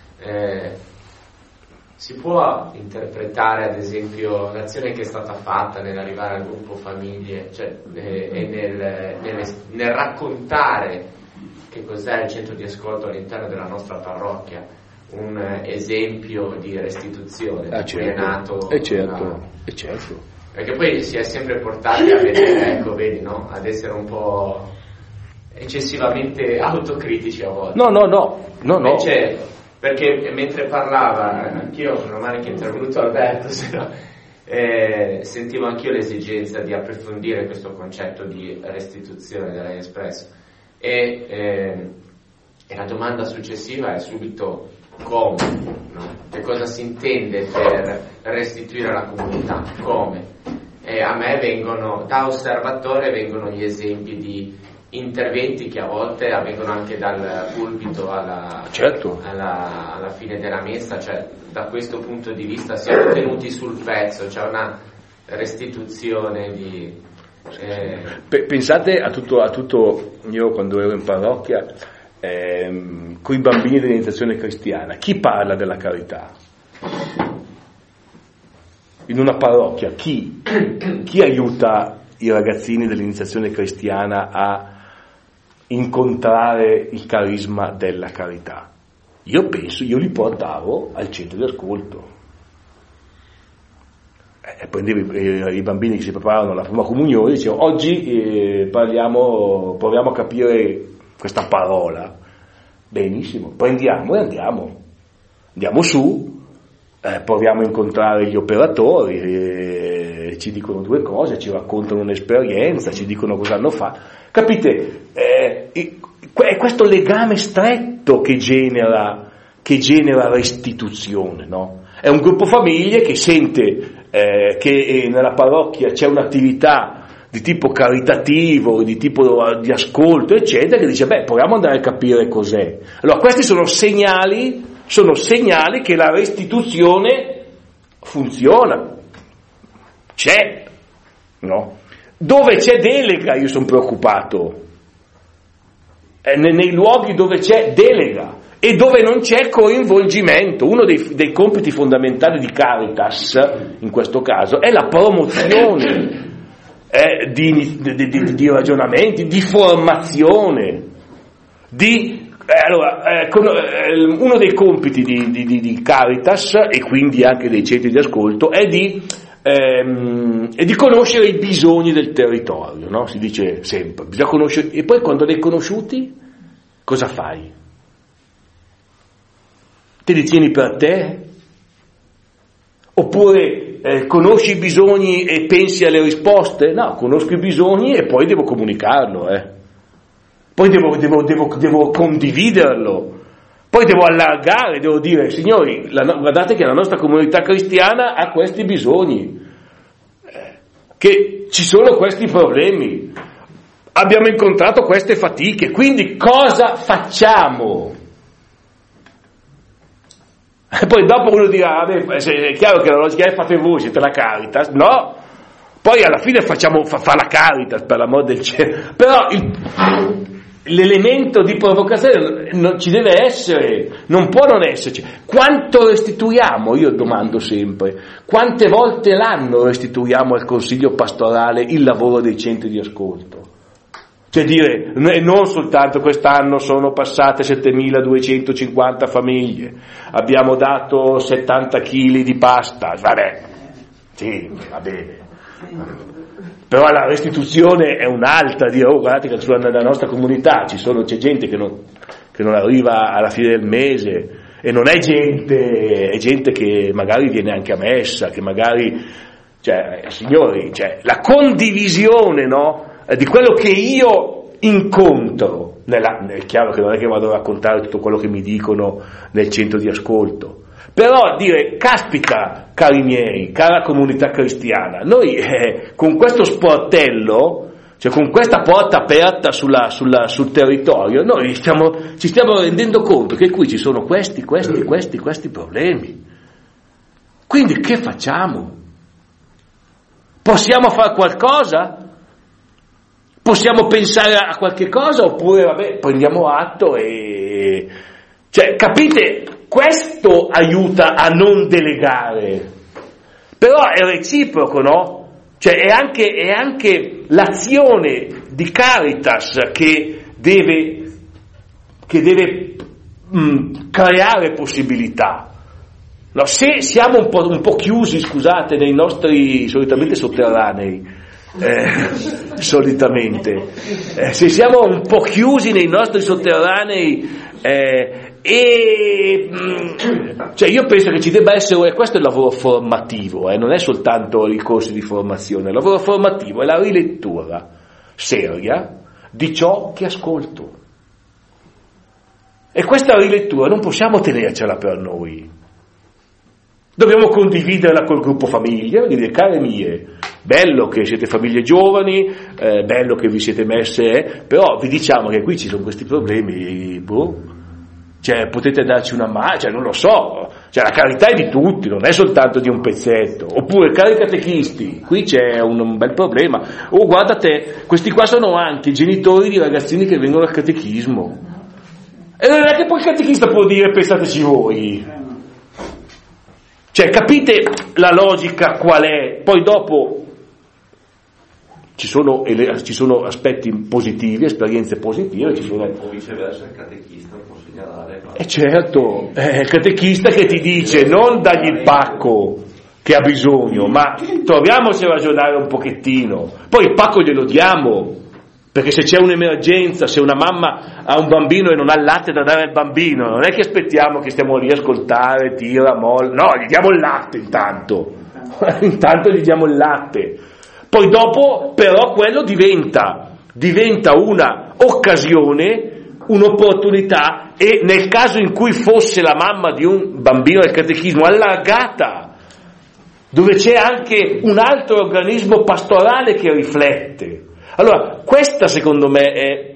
si può interpretare ad esempio l'azione che è stata fatta nell'arrivare al gruppo famiglie, cioè, e nel raccontare che cos'è il centro di ascolto all'interno della nostra parrocchia, un esempio di restituzione da cui è nato. Certo. Perché poi si è sempre portati a vedere, ecco, vedi, no? Ad essere un po' eccessivamente autocritici a volte. No. Invece, perché mentre parlava, anch'io, non male che è intervenuto Alberto, sentivo anch'io l'esigenza di approfondire questo concetto di restituzione da lei espresso. E la domanda successiva è subito come, no? Che cosa si intende per restituire alla comunità, come? E a me da osservatore vengono gli esempi di interventi che a volte avvengono anche dal pulpito alla fine della messa, cioè da questo punto di vista siamo tenuti sul pezzo, c'è una restituzione di... Pensate a tutto, io quando ero in parrocchia con i bambini dell'iniziazione cristiana, chi parla della carità? in una parrocchia, chi aiuta i ragazzini dell'iniziazione cristiana a incontrare il carisma della carità? Io li portavo al centro di ascolto. Prendevo i bambini che si preparavano alla prima comunione e dicevo: oggi proviamo a capire questa parola. Benissimo, prendiamo e andiamo su, proviamo a incontrare gli operatori, ci dicono due cose, ci raccontano un'esperienza, ci dicono cosa hanno fatto. Capite? È questo legame stretto che genera restituzione, no? È un gruppo famiglie che sente che nella parrocchia c'è un'attività di tipo caritativo, di tipo di ascolto, eccetera, che dice: proviamo ad andare a capire cos'è. Allora, questi sono segnali che la restituzione funziona, c'è, no? Dove c'è delega io sono preoccupato, nei luoghi dove c'è delega e dove non c'è coinvolgimento. Uno dei compiti fondamentali di Caritas, in questo caso, è la promozione di ragionamenti, di formazione, uno dei compiti di Caritas e quindi anche dei centri di ascolto è di conoscere i bisogni del territorio, no? Si dice sempre, bisogna conoscere, e poi quando li hai conosciuti, cosa fai? Te li tieni per te? Oppure conosci i bisogni e pensi alle risposte? No, conosco i bisogni e poi devo comunicarlo, poi devo condividerlo, poi devo allargare, devo dire: signori, guardate che la nostra comunità cristiana ha questi bisogni, che ci sono questi problemi, abbiamo incontrato queste fatiche, quindi cosa facciamo? E poi dopo uno dirà: è chiaro che la logica è fate voi, siete la Caritas. No, poi alla fine fa la Caritas, per l'amor del cielo. Però l'elemento di provocazione non ci deve essere, non può non esserci. Quanto restituiamo? Io domando sempre: quante volte l'anno restituiamo al Consiglio pastorale il lavoro dei centri di ascolto? Cioè dire, non soltanto quest'anno sono passate 7.250 famiglie, abbiamo dato 70 kg di pasta, vabbè, sì, va bene. Però la restituzione è un'altra, dire: guardate che nella nostra comunità c'è gente che non arriva alla fine del mese, e non è gente che magari viene anche a messa, che magari, signori, la condivisione, no? Di quello che io incontro, è chiaro che non è che vado a raccontare tutto quello che mi dicono nel centro di ascolto, però dire: caspita, cari miei, cara comunità cristiana, noi con questo sportello, cioè con questa porta aperta sul territorio, noi ci stiamo rendendo conto che qui ci sono questi problemi. Quindi che facciamo? Possiamo fare qualcosa? Possiamo pensare a qualche cosa, oppure prendiamo atto e... capite? Questo aiuta a non delegare, però è reciproco, no? È anche l'azione di Caritas che deve creare possibilità. No, se siamo un po' chiusi, scusate, nei nostri solitamente sotterranei, se siamo un po' chiusi nei nostri sotterranei, io penso che ci debba essere, questo è il lavoro formativo, non è soltanto i corsi di formazione, il lavoro formativo è la rilettura seria di ciò che ascolto, e questa rilettura non possiamo tenercela per noi. Dobbiamo condividerla col gruppo famiglia, dire: care mie, bello che siete famiglie giovani, bello che vi siete messe, però vi diciamo che qui ci sono questi problemi, potete darci una mano, non lo so, la carità è di tutti, non è soltanto di un pezzetto. Oppure: cari catechisti, qui c'è un bel problema, guardate, questi qua sono anche genitori di ragazzini che vengono al catechismo, e non è che poi il catechista può dire: pensateci voi. Cioè, capite la logica qual è? Poi dopo ci sono aspetti positivi, esperienze positive, ci sono... O viceversa il catechista può segnalare. Certo, è il catechista che ti dice non dagli il pacco che ha bisogno, ma troviamoci a ragionare un pochettino. Poi il pacco glielo diamo, perché se c'è un'emergenza, se una mamma ha un bambino e non ha il latte da dare al bambino, non è che aspettiamo che stiamo lì a ascoltare, tira, molla, no, gli diamo il latte intanto gli diamo il latte. Poi dopo però quello diventa una occasione, un'opportunità, e nel caso in cui fosse la mamma di un bambino del catechismo allargata, dove c'è anche un altro organismo pastorale che riflette. Allora, questa secondo me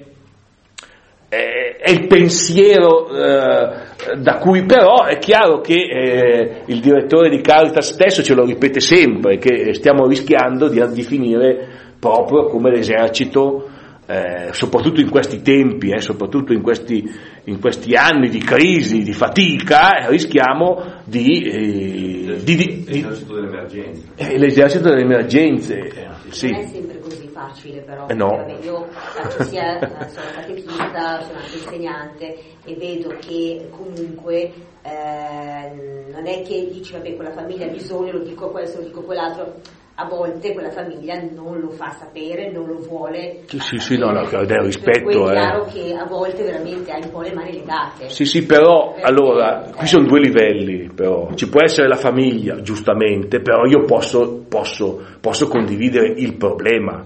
è il pensiero da cui però è chiaro che il direttore di Caritas stesso ce lo ripete sempre, che stiamo rischiando di finire proprio come l'esercito, soprattutto in questi tempi, soprattutto in questi anni di crisi, di fatica, rischiamo l'esercito delle emergenze. L'esercito delle emergenze, sì. Non è sempre così facile, però. No. Vabbè, io faccio sono catechista, sono anche insegnante e vedo che comunque non è che dici vabbè quella famiglia ha bisogno, lo dico questo, lo dico quell'altro. A volte quella famiglia non lo fa sapere, non lo vuole. Sì, no, del rispetto. È chiaro che a volte veramente hai un po' le mani legate. Sì, però, allora, qui sono due livelli, però. Ci può essere la famiglia, giustamente, però io posso condividere il problema.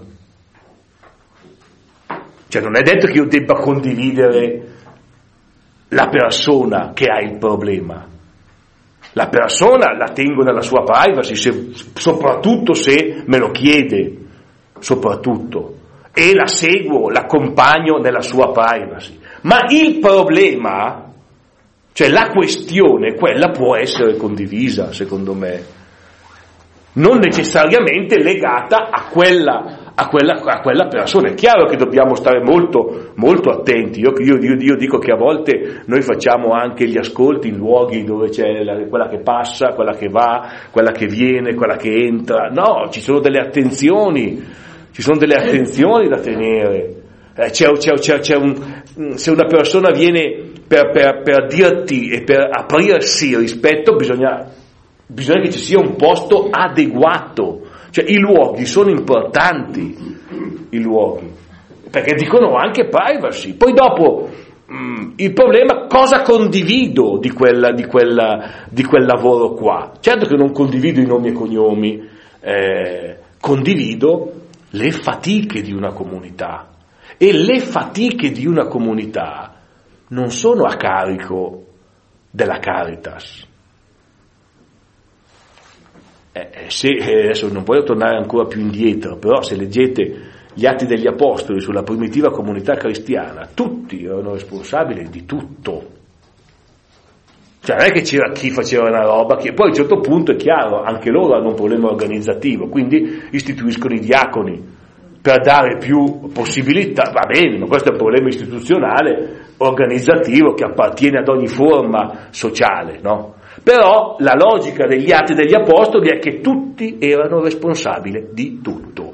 Cioè, non è detto che io debba condividere la persona che ha il problema. La persona la tengo nella sua privacy, soprattutto se me lo chiede, soprattutto, e la seguo, l'accompagno nella sua privacy. Ma il problema, cioè la questione, quella può essere condivisa, secondo me, non necessariamente legata a quella persona. È chiaro che dobbiamo stare molto, molto attenti. Io dico che a volte noi facciamo anche gli ascolti in luoghi dove c'è quella che passa, quella che va, quella che viene, quella che entra. No, ci sono delle attenzioni da tenere. Se una persona viene per dirti e per aprirsi il rispetto, bisogna che ci sia un posto adeguato. Cioè i luoghi sono importanti, perché dicono anche privacy. Poi dopo il problema, cosa condivido di quel lavoro qua? Certo che non condivido i nomi e cognomi, condivido le fatiche di una comunità, e le fatiche di una comunità non sono a carico della Caritas. Adesso non voglio tornare ancora più indietro, però se leggete gli Atti degli Apostoli sulla primitiva comunità cristiana, tutti erano responsabili di tutto. Cioè non è che c'era chi faceva una roba, che poi a un certo punto è chiaro, anche loro hanno un problema organizzativo, quindi istituiscono i diaconi per dare più possibilità. Va bene, ma questo è un problema istituzionale, organizzativo, che appartiene ad ogni forma sociale, no? Però la logica degli Atti degli Apostoli è che tutti erano responsabili di tutto.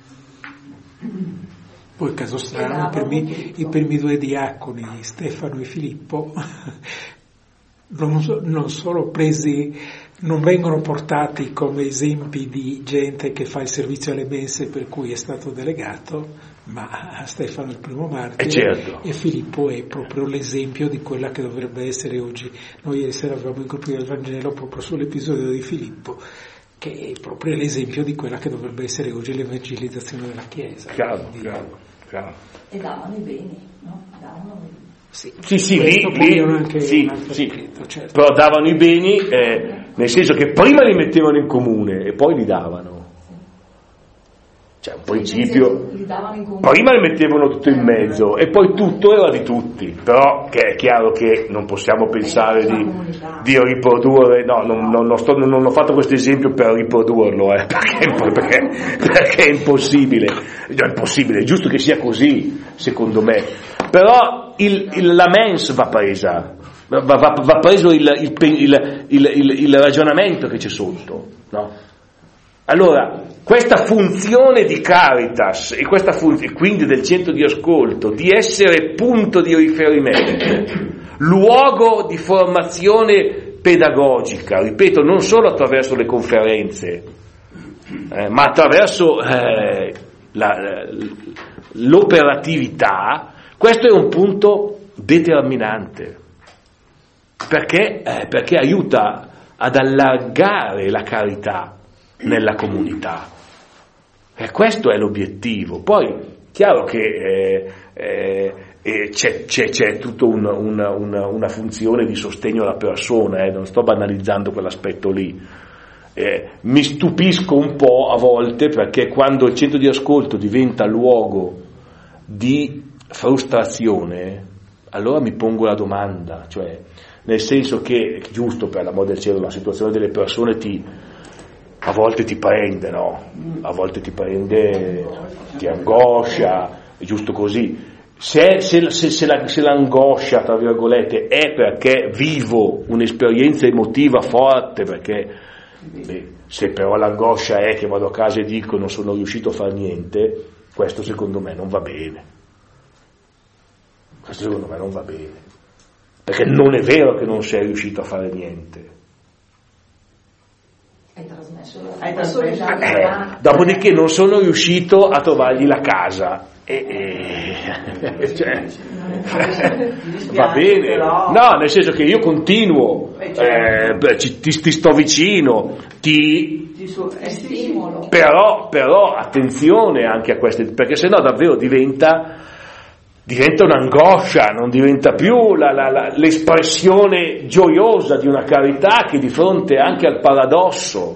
Poi caso strano, i primi due diaconi, Stefano e Filippo, non solo non vengono portati come esempi di gente che fa il servizio alle mense per cui è stato delegato, ma Stefano è il primo martire, certo. E Filippo è proprio l'esempio di quella che dovrebbe essere oggi. Noi ieri sera avevamo il gruppo del Vangelo proprio sull'episodio di Filippo, che è proprio l'esempio di quella che dovrebbe essere oggi l'evangelizzazione della Chiesa. Chiaro. E davano i beni, no? Sì, certo. Però davano i beni, nel senso che prima li mettevano in comune e poi li davano. Cioè un principio, prima li mettevano tutto in mezzo e poi tutto era di tutti, però che è chiaro che non possiamo pensare di riprodurre, non ho fatto questo esempio per riprodurlo, perché è impossibile, è giusto che sia così, secondo me, però la mens va va preso il ragionamento che c'è sotto, no? Allora, questa funzione di Caritas e questa quindi del centro di ascolto, di essere punto di riferimento, luogo di formazione pedagogica, ripeto, non solo attraverso le conferenze, ma attraverso l'operatività, questo è un punto determinante, perché aiuta ad allargare la carità nella comunità, e questo è l'obiettivo. Poi chiaro che c'è tutta una funzione di sostegno alla persona, non sto banalizzando quell'aspetto lì. Mi stupisco un po' a volte, perché quando il centro di ascolto diventa luogo di frustrazione, allora mi pongo la domanda, cioè nel senso che, giusto, per l'amor del cielo, la situazione delle persone a volte ti prende, no? A volte ti prende, ti angoscia, è giusto così. Se l'angoscia, tra virgolette, è perché vivo un'esperienza emotiva forte, perché se però l'angoscia è che vado a casa e dico non sono riuscito a fare niente, questo secondo me non va bene. Questo secondo me non va bene, perché non è vero che non sei riuscito a fare niente. Hai trasmesso dopodiché non sono riuscito a trovargli la casa. Cioè, va bene, no, nel senso che io continuo, ti sto vicino, stimolo. Però attenzione anche a queste, perché sennò davvero diventa un'angoscia, non diventa più l'espressione gioiosa di una carità che di fronte anche al paradosso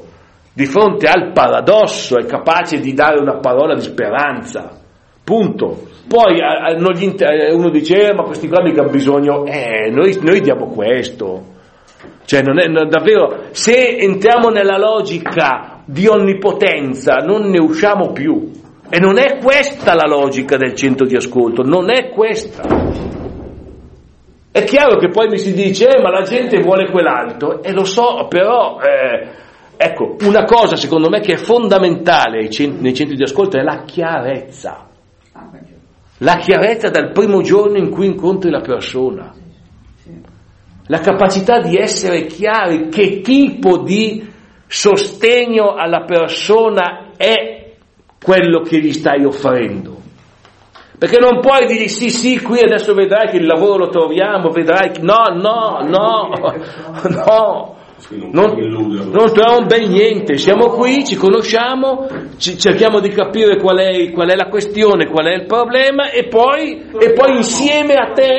è capace di dare una parola di speranza, punto. Poi uno dice ma questi qua mica hanno bisogno, noi diamo questo, cioè non è davvero, se entriamo nella logica di onnipotenza non ne usciamo più. E non è questa la logica del centro di ascolto, non è questa. È chiaro che poi mi si dice ma la gente vuole quell'altro, e lo so, però ecco, una cosa secondo me che è fondamentale nei centri di ascolto è la chiarezza. La chiarezza dal primo giorno in cui incontri la persona. La capacità di essere chiari che tipo di sostegno alla persona è quello che gli stai offrendo, perché non puoi dire sì qui adesso vedrai che il lavoro lo troviamo, vedrai che no non troviamo ben niente, siamo qui, ci conosciamo, cerchiamo di capire qual è la questione, qual è il problema, e poi insieme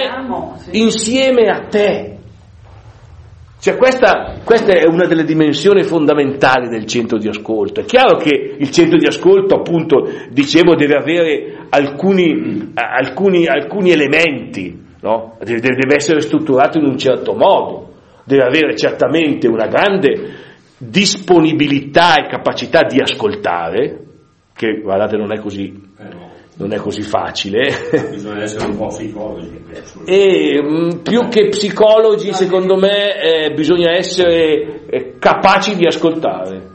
a te. Cioè questa è una delle dimensioni fondamentali del centro di ascolto. È chiaro che il centro di ascolto, appunto, dicevo, deve avere alcuni elementi, no? Deve essere strutturato in un certo modo, deve avere certamente una grande disponibilità e capacità di ascoltare, che guardate non è così facile. Bisogna essere un po' psicologi. E più che psicologi, secondo me, bisogna essere capaci di ascoltare.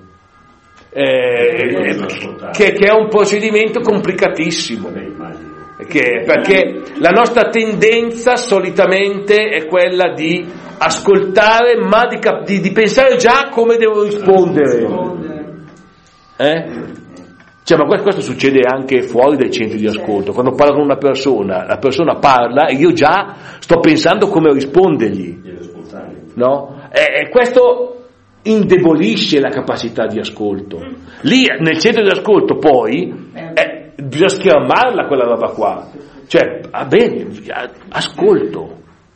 Che è un procedimento complicatissimo. Perché la nostra tendenza solitamente è quella di ascoltare, ma di pensare già come devo rispondere. Cioè, ma questo succede anche fuori dai centri di ascolto. Quando parlo con una persona, la persona parla e io già sto pensando come rispondergli, no? E questo indebolisce la capacità di ascolto. Lì nel centro di ascolto poi bisogna schermarla quella roba qua, cioè bene, ascolto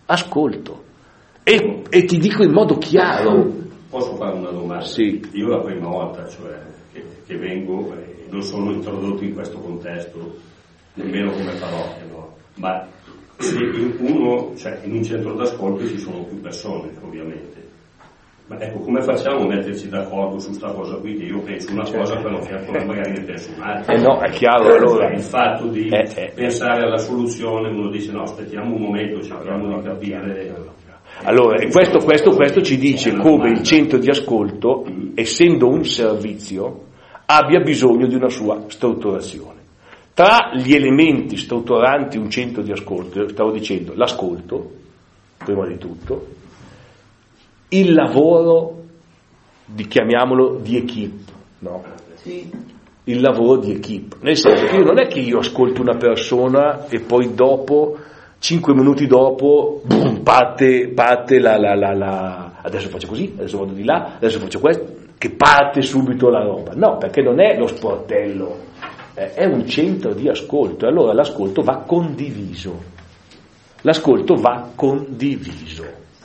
e ti dico in modo chiaro. Posso fare una domanda? Sì. Io la prima volta, cioè che vengo, non sono introdotto in questo contesto nemmeno come parrocchia, no? Ma se in un centro d'ascolto ci sono più persone, ovviamente. Ma ecco, come facciamo a metterci d'accordo su sta cosa qui? Che io penso una cosa, però magari ne penso un'altra. No, è chiaro, allora. Il fatto di pensare alla soluzione, uno dice no, aspettiamo un momento, cerchiamo di capire. Allora, questo ci dice come il centro di ascolto, essendo un servizio, abbia bisogno di una sua strutturazione. Tra gli elementi strutturanti un centro di ascolto, stavo dicendo, l'ascolto, prima di tutto, il lavoro, chiamiamolo, di equipe, no? Sì. Il lavoro di equipe, nel senso che non è che io ascolto una persona e poi dopo 5 minuti dopo parte adesso faccio così, adesso vado di là, adesso faccio questo, che parte subito la roba. No, perché non è lo sportello, è un centro di ascolto, e allora l'ascolto va condiviso. L'ascolto va condiviso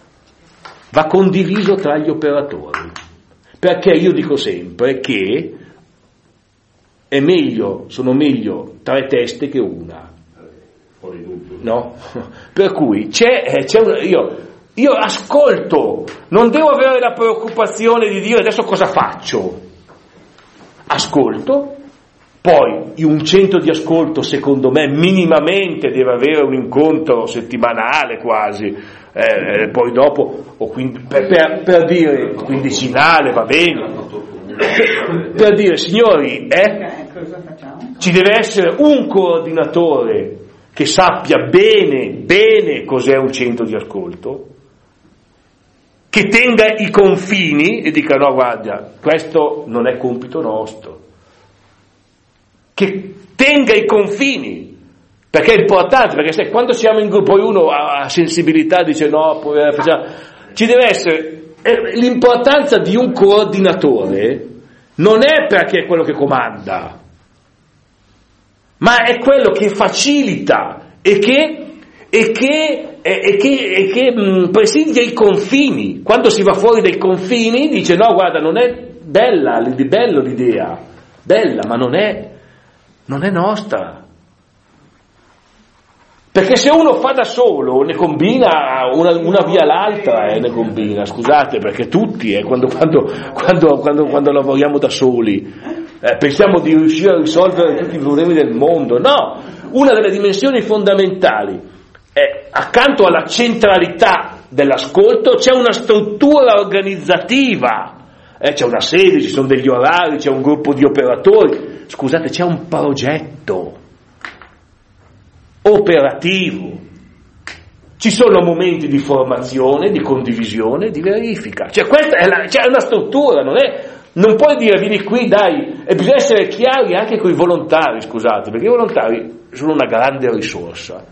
tra gli operatori, perché io dico sempre che sono meglio 3 teste che una. No? Per cui io ascolto, non devo avere la preoccupazione di dire adesso cosa faccio. Ascolto, poi un centro di ascolto secondo me minimamente deve avere un incontro settimanale quasi, poi dopo per dire quindicinale va bene, per dire signori ci deve essere un coordinatore che sappia bene cos'è un centro di ascolto, che tenga i confini e dica no guarda, questo non è compito nostro, che tenga i confini, perché è importante, perché se quando siamo in gruppo poi uno ha sensibilità, dice no, ci deve essere l'importanza di un coordinatore, non è perché è quello che comanda, ma è quello che facilita e che presidia i confini. Quando si va fuori dai confini dice no guarda, non è bello l'idea, bella, ma non è nostra, perché se uno fa da solo ne combina una via l'altra, ne combina, scusate, perché tutti quando lavoriamo da soli pensiamo di riuscire a risolvere tutti i problemi del mondo. No, una delle dimensioni fondamentali è, accanto alla centralità dell'ascolto, c'è una struttura organizzativa, c'è una sede, ci sono degli orari, c'è un gruppo di operatori, scusate, c'è un progetto operativo, ci sono momenti di formazione, di condivisione, di verifica, cioè questa c'è una struttura, non puoi dire vieni qui dai, e bisogna essere chiari anche con i volontari, scusate, perché i volontari sono una grande risorsa.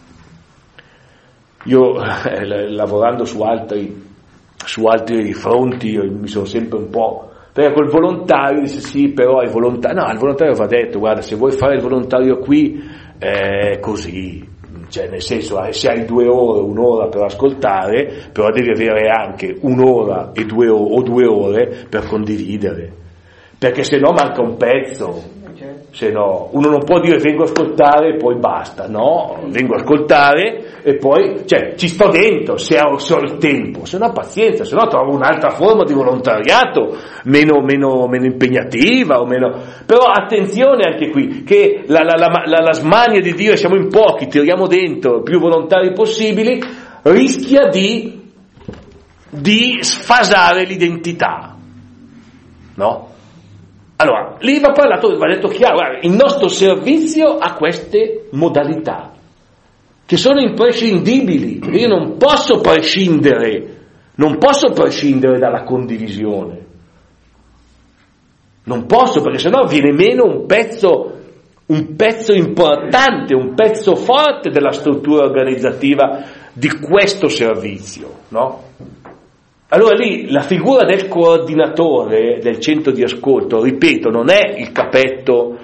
Io lavorando su altri fronti mi sono sempre un po', perché col volontario dice sì, però il volontario va detto guarda, se vuoi fare il volontario qui è così, cioè nel senso, se hai 2 ore, 1 ora per ascoltare, però devi avere anche 1 ora e 2 ore per condividere, perché se no manca un pezzo. Se no, uno non può dire vengo a ascoltare e poi basta, no, vengo a ascoltare e poi, cioè, ci sto dentro se ho il tempo, se no pazienza, se no trovo un'altra forma di volontariato meno impegnativa o meno. Però attenzione anche qui, che la smania di dire siamo in pochi, tiriamo dentro più volontari possibili, rischia di sfasare l'identità, no? Allora, lì va detto chiaro, guarda, il nostro servizio ha queste modalità, che sono imprescindibili, io non posso prescindere dalla condivisione, non posso, perché sennò viene meno un pezzo importante, un pezzo forte della struttura organizzativa di questo servizio, no? Allora lì la figura del coordinatore del centro di ascolto, ripeto, non è il capetto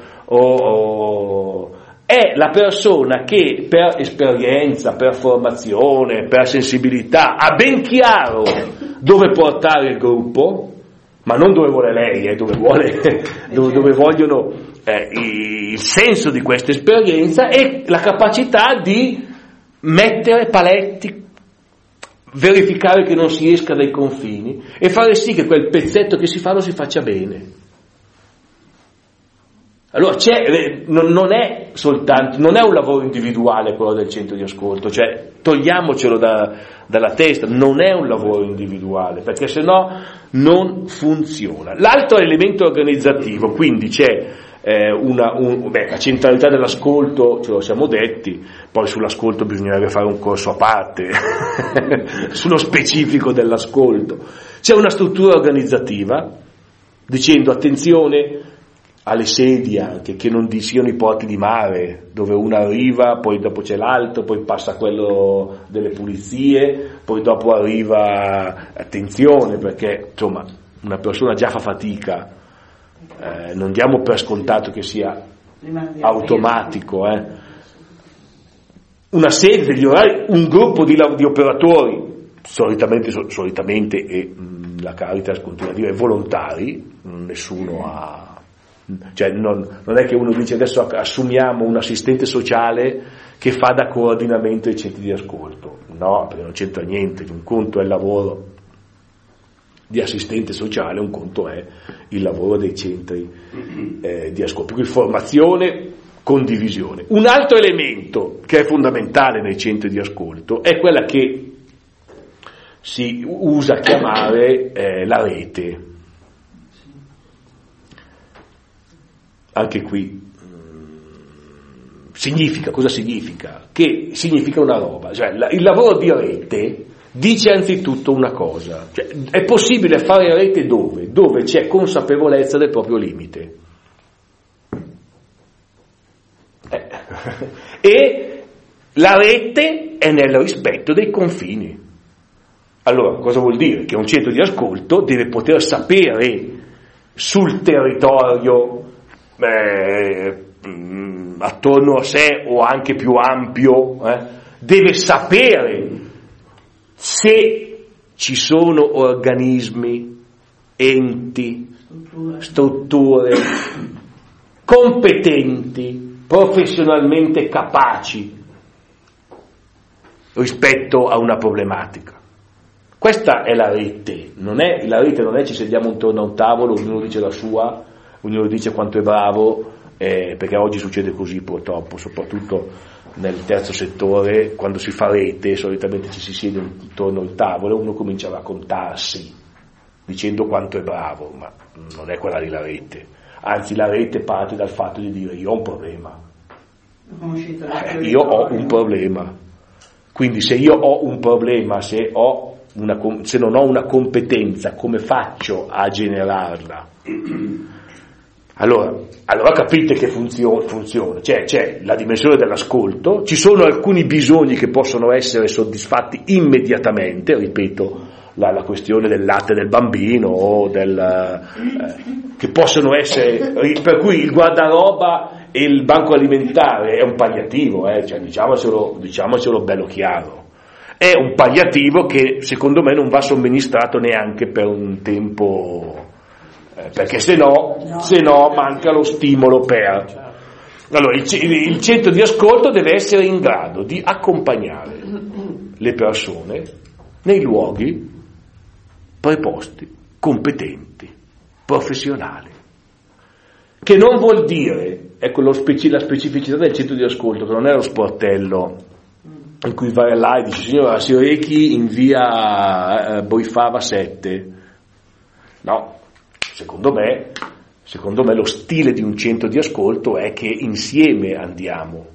è la persona che per esperienza, per formazione, per sensibilità ha ben chiaro dove portare il gruppo, ma non dove vuole lei, dove vogliono il senso di questa esperienza e la capacità di mettere paletti, verificare che non si esca dai confini e fare sì che quel pezzetto che si fa lo si faccia bene. Allora non è un lavoro individuale quello del centro di ascolto, cioè togliamocelo dalla testa, non è un lavoro individuale, perché sennò non funziona. L'altro elemento organizzativo, quindi c'è la centralità dell'ascolto, ce lo siamo detti, poi sull'ascolto bisognerebbe fare un corso a parte, sullo specifico dell'ascolto. C'è una struttura organizzativa, dicendo attenzione alle sedi anche, che non siano i porti di mare, dove uno arriva, poi dopo c'è l'altro, poi passa quello delle pulizie, poi dopo arriva, attenzione, perché insomma una persona già fa fatica, non diamo per scontato che sia automatico, una sede degli orari, un gruppo di operatori, solitamente e la Caritas continua a dire volontari, nessuno ha. Cioè non è che uno dice adesso assumiamo un assistente sociale che fa da coordinamento ai centri di ascolto, no, perché non c'entra niente. Un conto è il lavoro di assistente sociale, un conto è il lavoro dei centri di ascolto. Quindi formazione, condivisione. Un altro elemento che è fondamentale nei centri di ascolto è quella che si usa chiamare la rete. Anche qui cosa significa? Che significa una roba, cioè il lavoro di rete dice anzitutto una cosa, cioè, è possibile fare rete dove c'è consapevolezza del proprio limite, e la rete è nel rispetto dei confini. Allora cosa vuol dire? Che un centro di ascolto deve poter sapere sul territorio attorno a sé o anche più ampio, deve sapere se ci sono organismi, enti, strutture competenti, professionalmente capaci rispetto a una problematica. Questa è la rete, la rete non è ci sediamo intorno a un tavolo, ognuno dice la sua, ognuno dice quanto è bravo, perché oggi succede così purtroppo, soprattutto nel terzo settore, quando si fa rete solitamente ci si siede intorno al tavolo e uno comincia a raccontarsi dicendo quanto è bravo, ma non è quella di la rete, anzi la rete parte dal fatto di dire io ho un problema, io ho un problema, quindi se io ho un problema, se non ho una competenza, come faccio a generarla? Allora capite che funziona, c'è la dimensione dell'ascolto, ci sono alcuni bisogni che possono essere soddisfatti immediatamente, ripeto, la questione del latte del bambino o che possono essere, per cui il guardaroba e il banco alimentare è un palliativo, cioè diciamocelo bello chiaro, è un palliativo che secondo me non va somministrato neanche per un tempo, perché se no manca lo stimolo per. Allora il centro di ascolto deve essere in grado di accompagnare le persone nei luoghi preposti, competenti, professionali, che non vuol dire, ecco la specificità del centro di ascolto, che non è lo sportello in cui vai là e dici signora si rechi in via Boifava 7, no. Secondo me lo stile di un centro di ascolto è che insieme andiamo,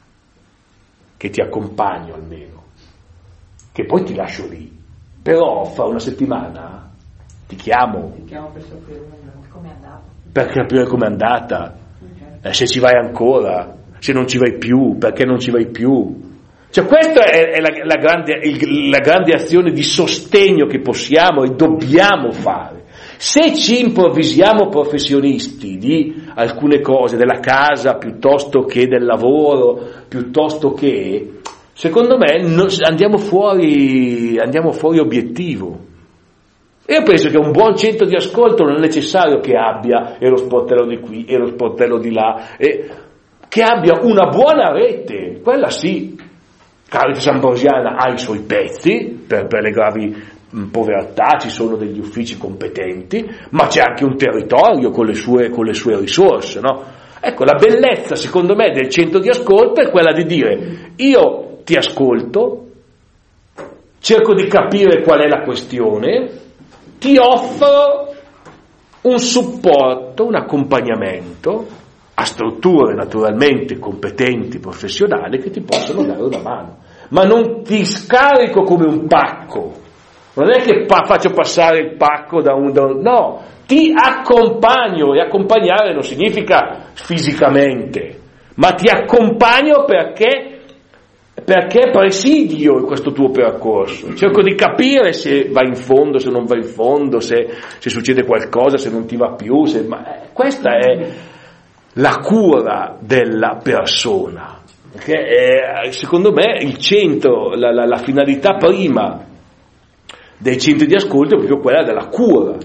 che ti accompagno almeno, che poi ti lascio lì, però fra una settimana ti chiamo per sapere come è andata, per capire com'è andata, se ci vai ancora, se non ci vai più, perché non ci vai più. Cioè questa è la grande azione di sostegno che possiamo e dobbiamo fare. Se ci improvvisiamo professionisti di alcune cose, della casa piuttosto che del lavoro, piuttosto che, secondo me andiamo fuori obiettivo. Io penso che un buon centro di ascolto non è necessario che abbia lo sportello di qui e lo sportello di là, che abbia una buona rete, quella sì. Caritas Ambrosiana ha i suoi pezzi per le gravi povertà, ci sono degli uffici competenti, ma c'è anche un territorio con le sue risorse, no? Ecco, la bellezza secondo me del centro di ascolto è quella di dire: io ti ascolto, cerco di capire qual è la questione, ti offro un supporto, un accompagnamento a strutture naturalmente competenti, professionali, che ti possono dare una mano, ma non ti scarico come un pacco, non è che faccio passare il pacco no, ti accompagno, e accompagnare non significa fisicamente, ma ti accompagno perché presidio questo tuo percorso, cerco di capire se va in fondo, se non va in fondo, se succede qualcosa, se non ti va più, questa è la cura della persona, perché secondo me il centro, la finalità prima dei centri di ascolto è proprio quella della cura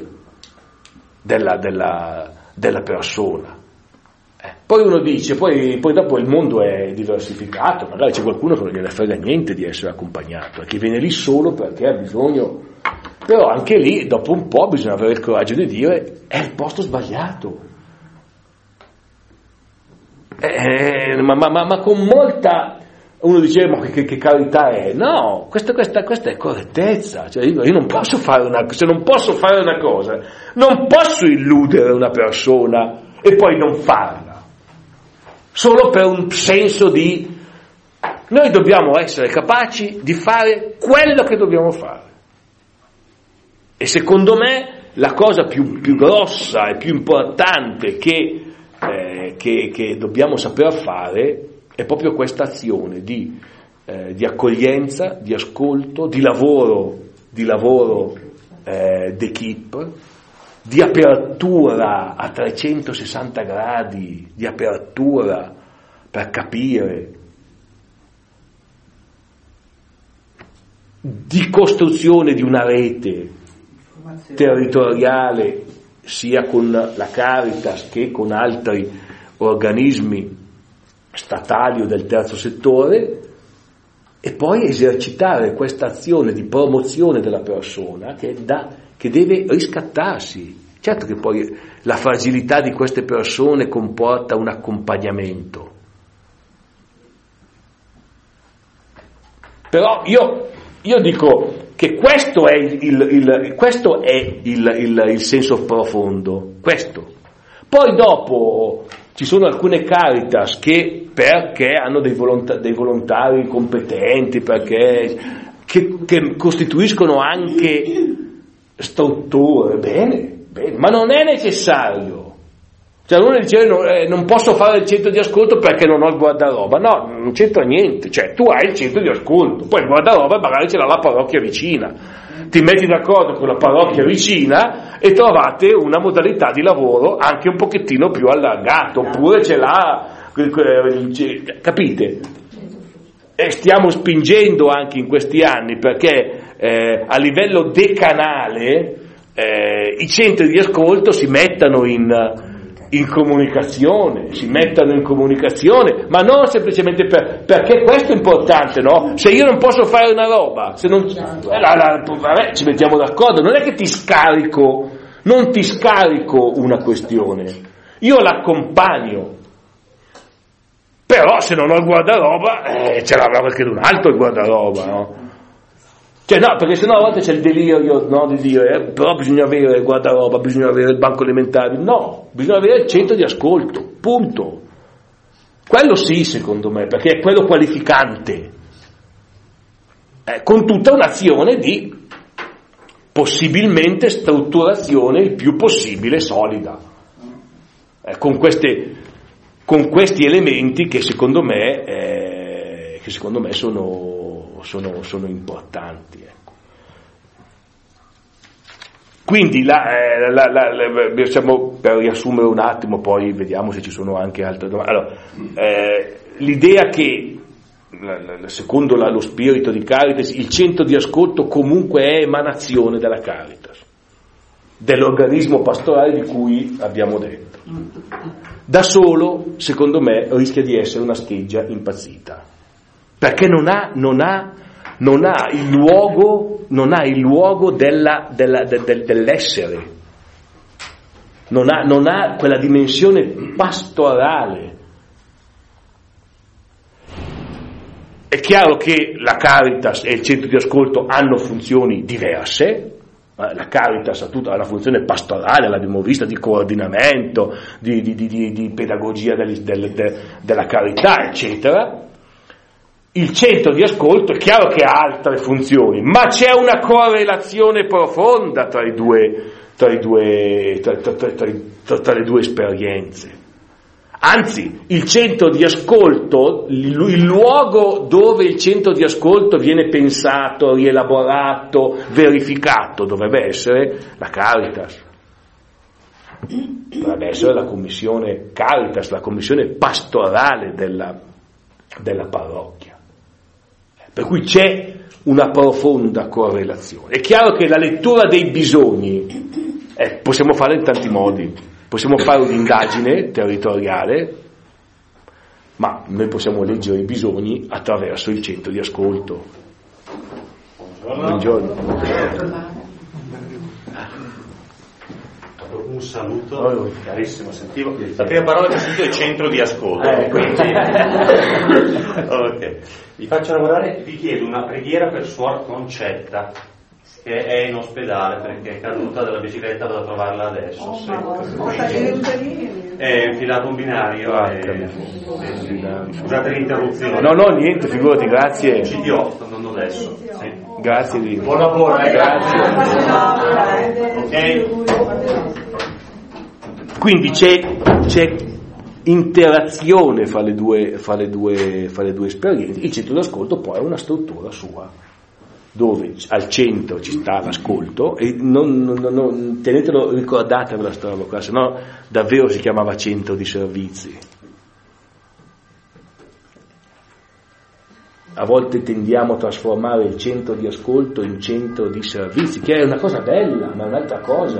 della persona. Poi uno dice, poi dopo il mondo è diversificato, magari c'è qualcuno che non gliene frega niente di essere accompagnato, che viene lì solo perché ha bisogno, però anche lì dopo un po' bisogna avere il coraggio di dire: è il posto sbagliato. Ma con molta, uno dice: ma che carità è? No, questa è correttezza, cioè io non posso fare se non posso fare una cosa, non posso illudere una persona e poi non farla, solo per un senso di... Noi dobbiamo essere capaci di fare quello che dobbiamo fare, e secondo me la cosa più grossa e più importante che dobbiamo saper fare è proprio questa azione di accoglienza, di ascolto, di lavoro d'equipe, di apertura a 360 gradi, di apertura per capire, di costruzione di una rete territoriale sia con la Caritas che con altri organismi statali o del terzo settore, e poi esercitare questa azione di promozione della persona che deve riscattarsi. Certo che poi la fragilità di queste persone comporta un accompagnamento, però io dico che questo è il senso profondo, questo. Poi dopo ci sono alcune Caritas che, perché hanno dei volontari competenti, perché che costituiscono anche strutture, bene, ma non è necessario. Cioè uno dice: non posso fare il centro di ascolto perché non ho il guardaroba. No, non c'entra niente, cioè tu hai il centro di ascolto, poi il guardaroba magari ce l'ha la parrocchia vicina, ti metti d'accordo con la parrocchia vicina e trovate una modalità di lavoro anche un pochettino più allargata, oppure ce l'ha, capite? E stiamo spingendo anche in questi anni perché a livello decanale i centri di ascolto si mettano in comunicazione, ma non semplicemente perché questo è importante, no? Se io non posso fare una roba, se non vabbè, ci mettiamo d'accordo, non è che non ti scarico una questione, io l'accompagno, però se non ho il guardaroba ce l'avrà perché un altro il guardaroba, no? Cioè no, perché sennò a volte c'è il delirio, no, di dire però bisogna avere il guardaroba, bisogna avere il banco alimentare. No, bisogna avere il centro di ascolto, punto. Quello sì, secondo me, perché è quello qualificante, con tutta un'azione di possibilmente strutturazione il più possibile solida, con questi elementi che secondo me sono importanti, ecco. Quindi diciamo, per riassumere un attimo, poi vediamo se ci sono anche altre domande. Allora, l'idea che secondo lo spirito di Caritas il centro di ascolto comunque è emanazione della Caritas, dell'organismo pastorale di cui abbiamo detto. Da solo, secondo me, rischia di essere una scheggia impazzita, perché non ha il luogo dell'essere. non ha quella dimensione pastorale. È chiaro che la Caritas e il centro di ascolto hanno funzioni diverse. La Caritas ha una funzione pastorale, l'abbiamo vista, di coordinamento, di pedagogia della carità, eccetera. Il centro di ascolto è chiaro che ha altre funzioni, ma c'è una correlazione profonda tra le due esperienze. Anzi, il centro di ascolto, il luogo dove il centro di ascolto viene pensato, rielaborato, verificato, dovrebbe essere la Caritas. Dovrebbe essere la commissione Caritas, la commissione pastorale della parrocchia. Per cui c'è una profonda correlazione. È chiaro che la lettura dei bisogni possiamo fare in tanti modi. Possiamo fare un'indagine territoriale, ma noi possiamo leggere i bisogni attraverso il centro di ascolto. Buongiorno. Un saluto, carissimo, sentivo. La prima parola che ho sentito è centro di ascolto. Quindi, okay. Vi faccio lavorare, vi chiedo una preghiera per Suor Concetta, che è in ospedale perché è caduta dalla bicicletta, devo trovarla adesso. È infilato un binario scusate l'interruzione. No, niente, figurati, grazie. CDO, sto andando adesso. Sì. Grazie di buon lavoro, grazie. Ok. Quindi c'è interazione fra le due esperienze. Il centro d'ascolto poi è una struttura sua, dove al centro ci sta l'ascolto, e non tenetelo, ricordatevela sta roba qua, se no davvero si chiamava centro di servizi. A volte tendiamo a trasformare il centro di ascolto in centro di servizi, che è una cosa bella, ma è un'altra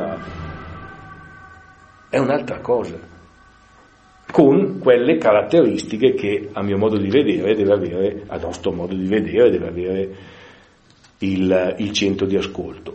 cosa, con quelle caratteristiche che a mio modo di vedere deve avere, a nostro modo di vedere deve avere il centro di ascolto.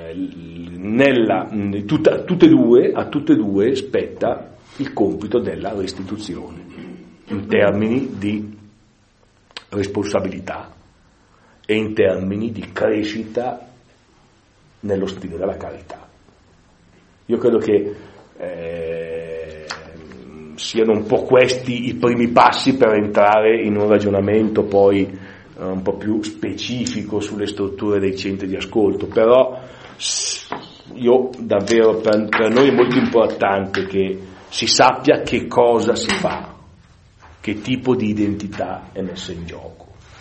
A tutte e due spetta il compito della restituzione in termini di responsabilità e in termini di crescita nello stile della carità. Io credo che siano un po' questi i primi passi per entrare in un ragionamento poi un po' più specifico sulle strutture dei centri di ascolto, però io davvero per noi è molto importante che si sappia che cosa si fa, che tipo di identità è messa in gioco.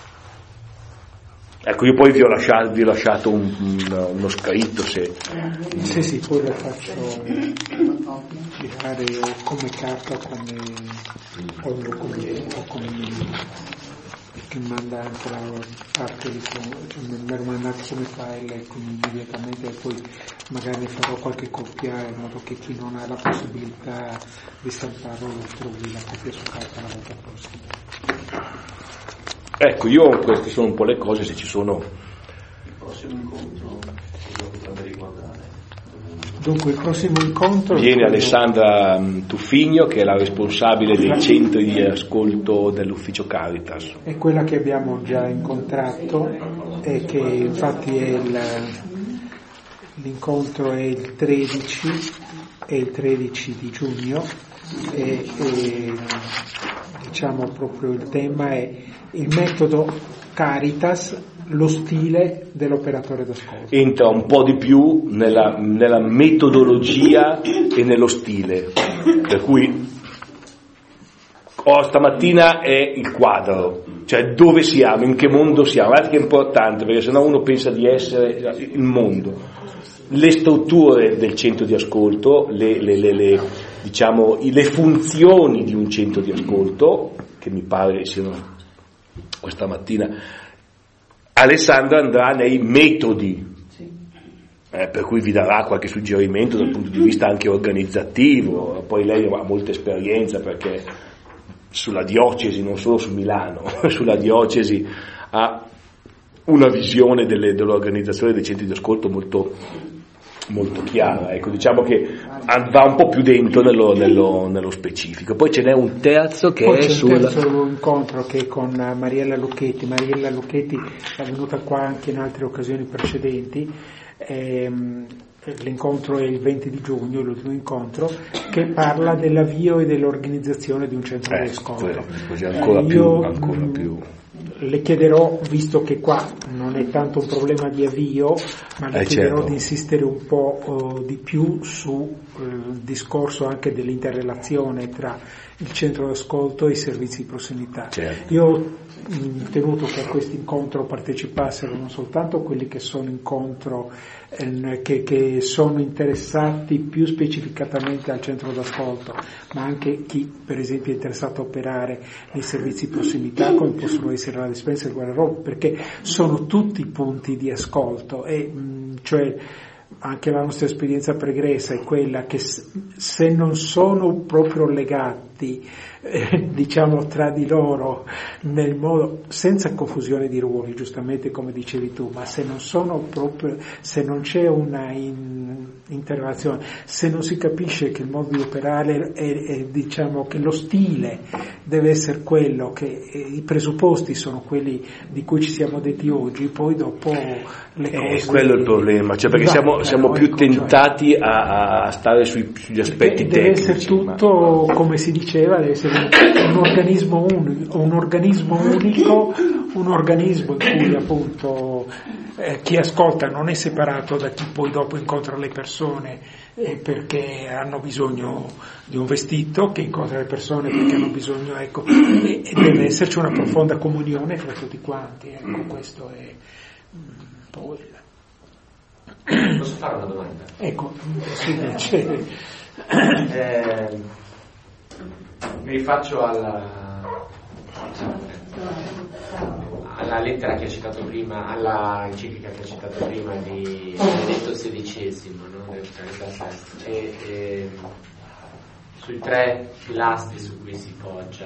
Ecco, io poi vi ho lasciato uno scritto, se... Sì, poi la faccio girare o come carta o come che manda anche la parte di me l'ho mandato come file immediatamente, e poi magari ne farò qualche copia in modo che chi non ha la possibilità di stamparlo trovi la copia su carta la volta prossima. Ecco, queste sono un po' le cose, se ci sono. Il prossimo incontro cosa potrebbe riguardare? Dunque il prossimo incontro viene Alessandra Tuffigno, che è la responsabile dei centri di ascolto dell'ufficio Caritas. È quella che abbiamo già incontrato e che infatti è l'incontro è il 13 di giugno e diciamo proprio il tema è il metodo Caritas, lo stile dell'operatore d'ascolto. Entra un po' di più nella metodologia e nello stile, per cui stamattina è il quadro, cioè dove siamo, in che mondo siamo. Guardate che è importante, perché sennò uno pensa di essere il mondo. Le strutture del centro di ascolto, le funzioni di un centro di ascolto, che mi pare siano questa mattina. Alessandra andrà nei metodi, per cui vi darà qualche suggerimento dal punto di vista anche organizzativo. Poi lei ha molta esperienza, perché sulla diocesi, non solo su Milano, sulla diocesi ha una visione dell'organizzazione dei centri di ascolto molto, molto chiara, ecco, diciamo che va un po' più dentro nello specifico. Poi ce n'è un terzo che poi è c'è un terzo incontro che è con Mariella Lucchetti è venuta qua anche in altre occasioni precedenti. L'incontro è il 20 di giugno, l'ultimo incontro, che parla dell'avvio e dell'organizzazione di un centro di ascolto. Così ancora più. Le chiederò, visto che qua non è tanto un problema di avvio, ma le chiederò certo. di insistere un po' di più sul discorso anche dell'interrelazione tra il centro d'ascolto e i servizi di prossimità. Certo. Io ho tenuto che a questo incontro partecipassero non soltanto quelli che sono che sono interessati più specificatamente al centro d'ascolto, ma anche chi per esempio è interessato a operare nei servizi di prossimità, come possono essere la dispensa e il guardaroba, perché sono tutti punti di ascolto e cioè anche la nostra esperienza pregressa è quella che se non sono proprio legati diciamo tra di loro nel modo, senza confusione di ruoli, giustamente come dicevi tu, ma se non c'è una interrelazione, se non si capisce che il modo di operare è diciamo che lo stile deve essere quello, che i presupposti sono quelli di cui ci siamo detti oggi, poi dopo le cose... quello è il problema, cioè perché siamo più tentati a stare sugli aspetti deve tecnici. Deve essere tutto, come si diceva, deve essere un organismo unico, un organismo in cui appunto chi ascolta non è separato da chi poi dopo incontra le persone perché hanno bisogno di un vestito, che incontra le persone perché hanno bisogno, ecco, e deve esserci una profonda comunione fra tutti quanti, ecco, questo è poi... Posso fare una domanda? Ecco, sì, c'è. Mi rifaccio alla lettera che ha citato prima, alla enciclica che ha citato prima di Benedetto XVI, no? Del Caritas Est, e sui 3 pilastri su cui si poggia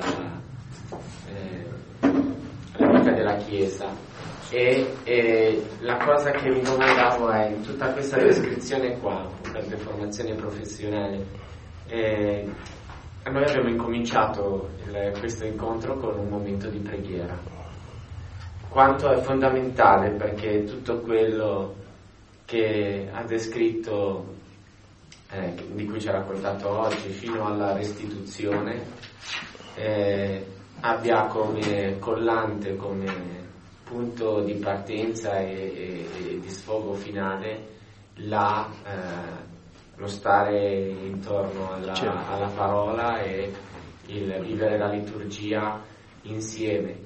la vita della Chiesa. E la cosa che mi domandavo è, in tutta questa descrizione qua, per deformazione professionale, noi abbiamo incominciato questo incontro con un momento di preghiera. Quanto è fondamentale, perché tutto quello che ha descritto, di cui ci ha raccontato oggi, fino alla restituzione, abbia come collante, come punto di partenza e di sfogo finale lo stare intorno alla parola e il vivere la liturgia insieme,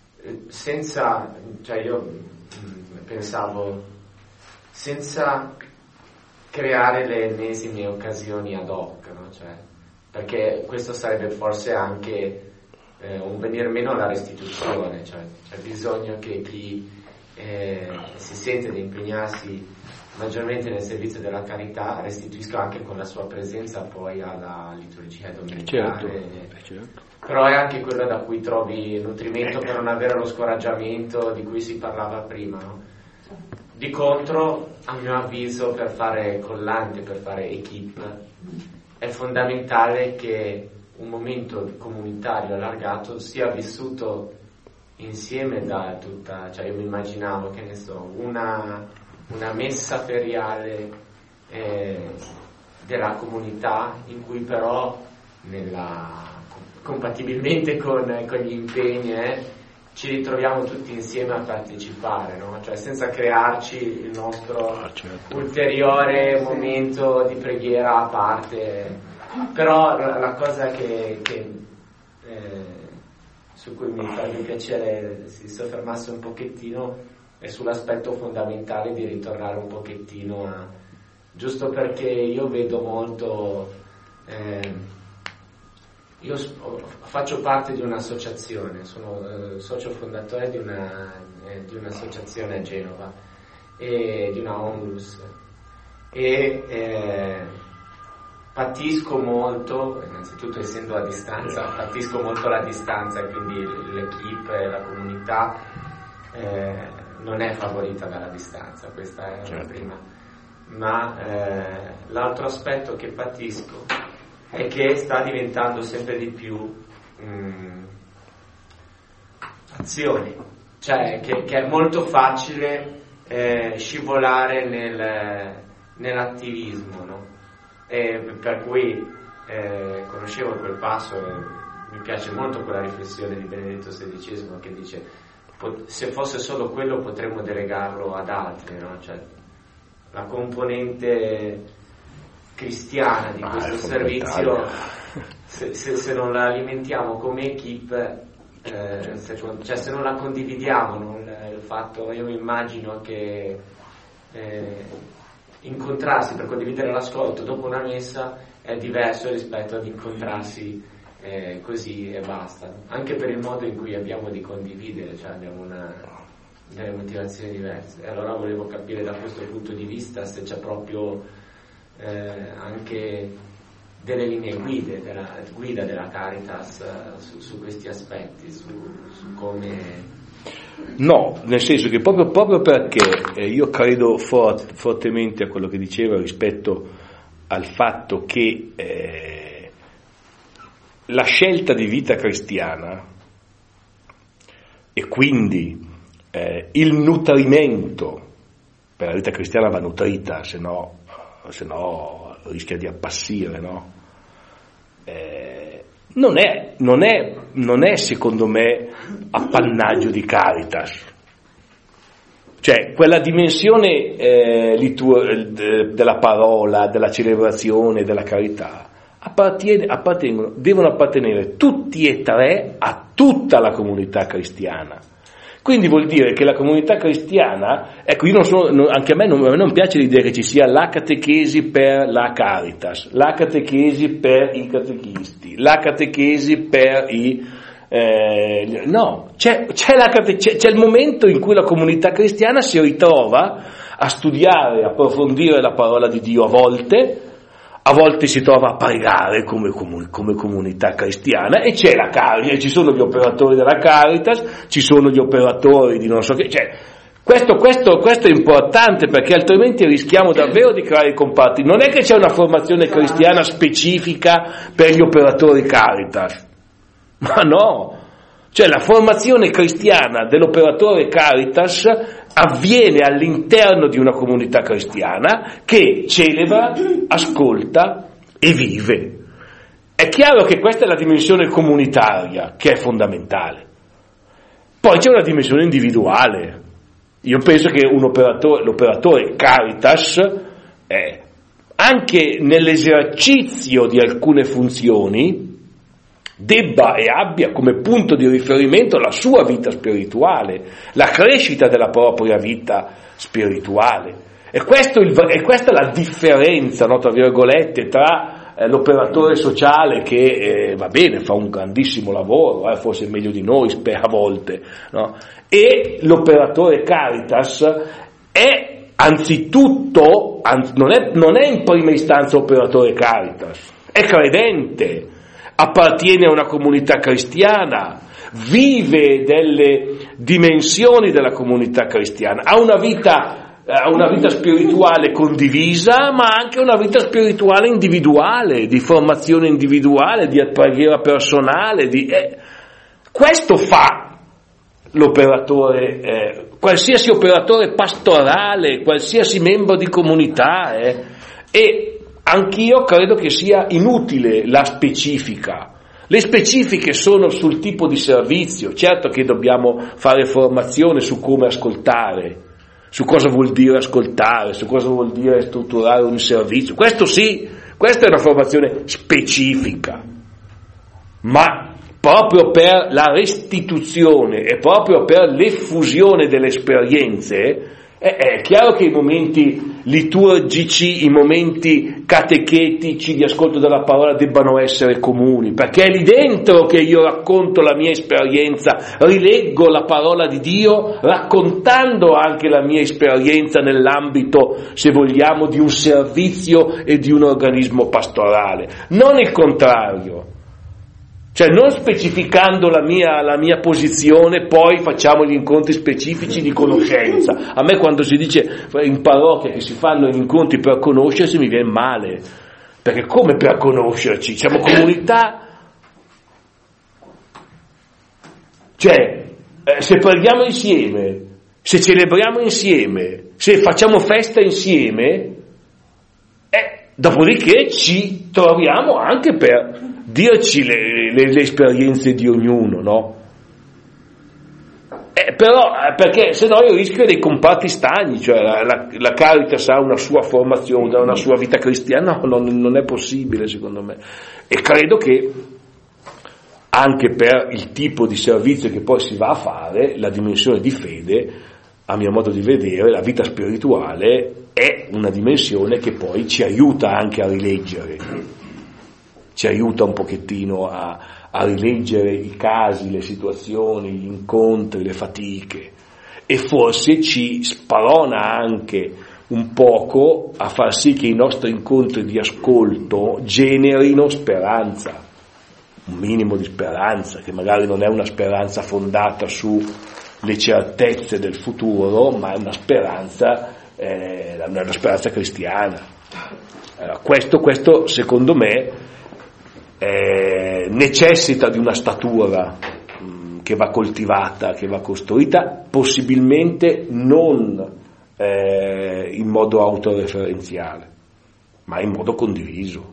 io pensavo, senza creare le ennesime occasioni ad hoc, no? Perché questo sarebbe forse anche un venir meno alla restituzione, c'è bisogno che chi si sente di impegnarsi maggiormente nel servizio della carità restituisca anche con la sua presenza poi alla liturgia domenicale. Certo. Però è anche quello da cui trovi nutrimento per non avere lo scoraggiamento di cui si parlava prima, no? Di contro, a mio avviso, per fare collante, per fare equipe, è fondamentale che un momento comunitario allargato sia vissuto insieme da tutta, io mi immaginavo, che ne so, una messa feriale della comunità, in cui però compatibilmente con gli impegni ci ritroviamo tutti insieme a partecipare, no? Senza crearci il nostro ulteriore momento di preghiera a parte. Però la cosa che su cui mi farebbe piacere si soffermasse un pochettino è sull'aspetto fondamentale di ritornare un pochettino giusto perché io vedo molto, io faccio parte di un'associazione, sono socio fondatore di un'associazione a Genova e di una onlus e patisco molto, innanzitutto essendo a distanza, patisco molto la distanza e quindi l'equipe e la comunità non è favorita dalla distanza, questa è la prima. ma l'altro aspetto che patisco è che sta diventando sempre di più azione, cioè che è molto facile scivolare nell'attivismo, no? Per cui conoscevo quel passo e mi piace molto quella riflessione di Benedetto XVI che dice: se fosse solo quello potremmo delegarlo ad altri, no? Cioè, la componente cristiana di questo servizio, se non la alimentiamo come equipe, se non la condividiamo, il fatto, io mi immagino che incontrarsi per condividere l'ascolto dopo una messa è diverso rispetto ad incontrarsi così e basta, anche per il modo in cui abbiamo di condividere, cioè abbiamo delle motivazioni diverse. E allora volevo capire da questo punto di vista se c'è proprio anche delle linee guida della Caritas su questi aspetti, su come... No, nel senso che proprio perché io credo fortemente a quello che diceva rispetto al fatto che la scelta di vita cristiana e quindi il nutrimento, per la vita cristiana va nutrita, se no rischia di appassire, no? Non è secondo me appannaggio di Caritas, cioè quella dimensione della parola, della celebrazione, della carità devono appartenere tutti e tre a tutta la comunità cristiana. Quindi vuol dire che la comunità cristiana, ecco, anche a me non piace l'idea che ci sia la catechesi per la Caritas, la catechesi per i catechisti, la catechesi per i... no, c'è il momento in cui la comunità cristiana si ritrova a studiare, a approfondire la parola di Dio a volte si trova a pregare come comunità cristiana, e c'è la Caritas, ci sono gli operatori della Caritas, ci sono gli operatori di non so che, cioè questo è importante, perché altrimenti rischiamo davvero di creare comparti. Non è che c'è una formazione cristiana specifica per gli operatori Caritas, ma no, cioè la formazione cristiana dell'operatore Caritas avviene all'interno di una comunità cristiana che celebra, ascolta e vive. È chiaro che questa è la dimensione comunitaria che è fondamentale. Poi c'è una dimensione individuale. Io penso che l'operatore Caritas anche nell'esercizio di alcune funzioni debba e abbia come punto di riferimento la sua vita spirituale, la crescita della propria vita spirituale. E questa è la differenza, no, tra virgolette, tra l'operatore sociale che va bene, fa un grandissimo lavoro, forse meglio di noi a volte, no? E l'operatore Caritas è anzitutto, non è in prima istanza operatore Caritas, è credente, appartiene a una comunità cristiana, vive delle dimensioni della comunità cristiana, ha una vita spirituale condivisa, ma anche una vita spirituale individuale, di formazione individuale, di preghiera personale, questo fa l'operatore, qualsiasi operatore pastorale, qualsiasi membro di comunità, e anch'io credo che sia inutile la specifica. Le specifiche sono sul tipo di servizio. Certo che dobbiamo fare formazione su come ascoltare, su cosa vuol dire ascoltare, su cosa vuol dire strutturare un servizio. Questo sì, questa è una formazione specifica. Ma proprio per la restituzione e proprio per l'effusione delle esperienze, è chiaro che i momenti liturgici, i momenti catechetici di ascolto della parola debbano essere comuni, perché è lì dentro che io racconto la mia esperienza, rileggo la parola di Dio raccontando anche la mia esperienza nell'ambito, se vogliamo, di un servizio e di un organismo pastorale, non il contrario. Cioè non specificando la mia posizione, poi facciamo gli incontri specifici di conoscenza. A me quando si dice in parrocchia che si fanno gli incontri per conoscersi mi viene male, perché come per conoscerci? Siamo comunità. Cioè, se preghiamo insieme, se celebriamo insieme, se facciamo festa insieme, dopodiché ci troviamo anche per dirci le esperienze di ognuno, no? Però, perché se no io rischio dei comparti stagni, cioè la Caritas ha una sua formazione, una sua vita cristiana, no, non è possibile secondo me. E credo che anche per il tipo di servizio che poi si va a fare, la dimensione di fede, a mio modo di vedere, la vita spirituale è una dimensione che poi ci aiuta anche a rileggere, ci aiuta un pochettino a rileggere i casi, le situazioni, gli incontri, le fatiche, e forse ci sparona anche un poco a far sì che i nostri incontri di ascolto generino speranza, un minimo di speranza, che magari non è una speranza fondata sulle certezze del futuro, ma è una speranza cristiana. Allora, questo secondo me necessita di una statura che va coltivata, che va costruita, possibilmente non in modo autoreferenziale, ma in modo condiviso.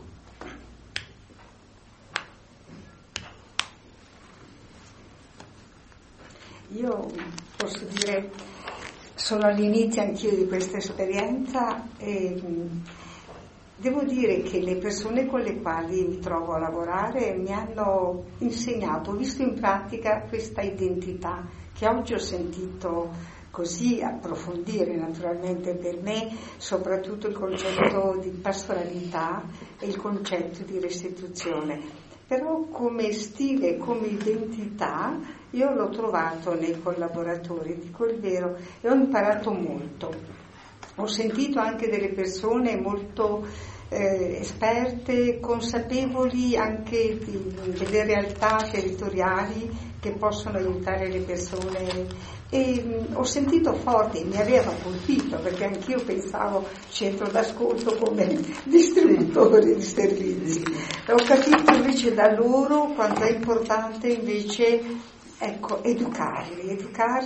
Io posso dire, sono all'inizio anch'io di questa esperienza e devo dire che le persone con le quali mi trovo a lavorare mi hanno insegnato, ho visto in pratica questa identità che oggi ho sentito così approfondire naturalmente per me, soprattutto il concetto di pastoralità e il concetto di restituzione. Però come stile, come identità, io l'ho trovato nei collaboratori, dico il vero, e ho imparato molto. Ho sentito anche delle persone molto esperte, consapevoli anche delle realtà territoriali che possono aiutare le persone, e ho sentito forte, mi aveva colpito perché anch'io pensavo centro d'ascolto come distributore di servizi. Ho capito invece da loro quanto è importante invece, ecco, educarli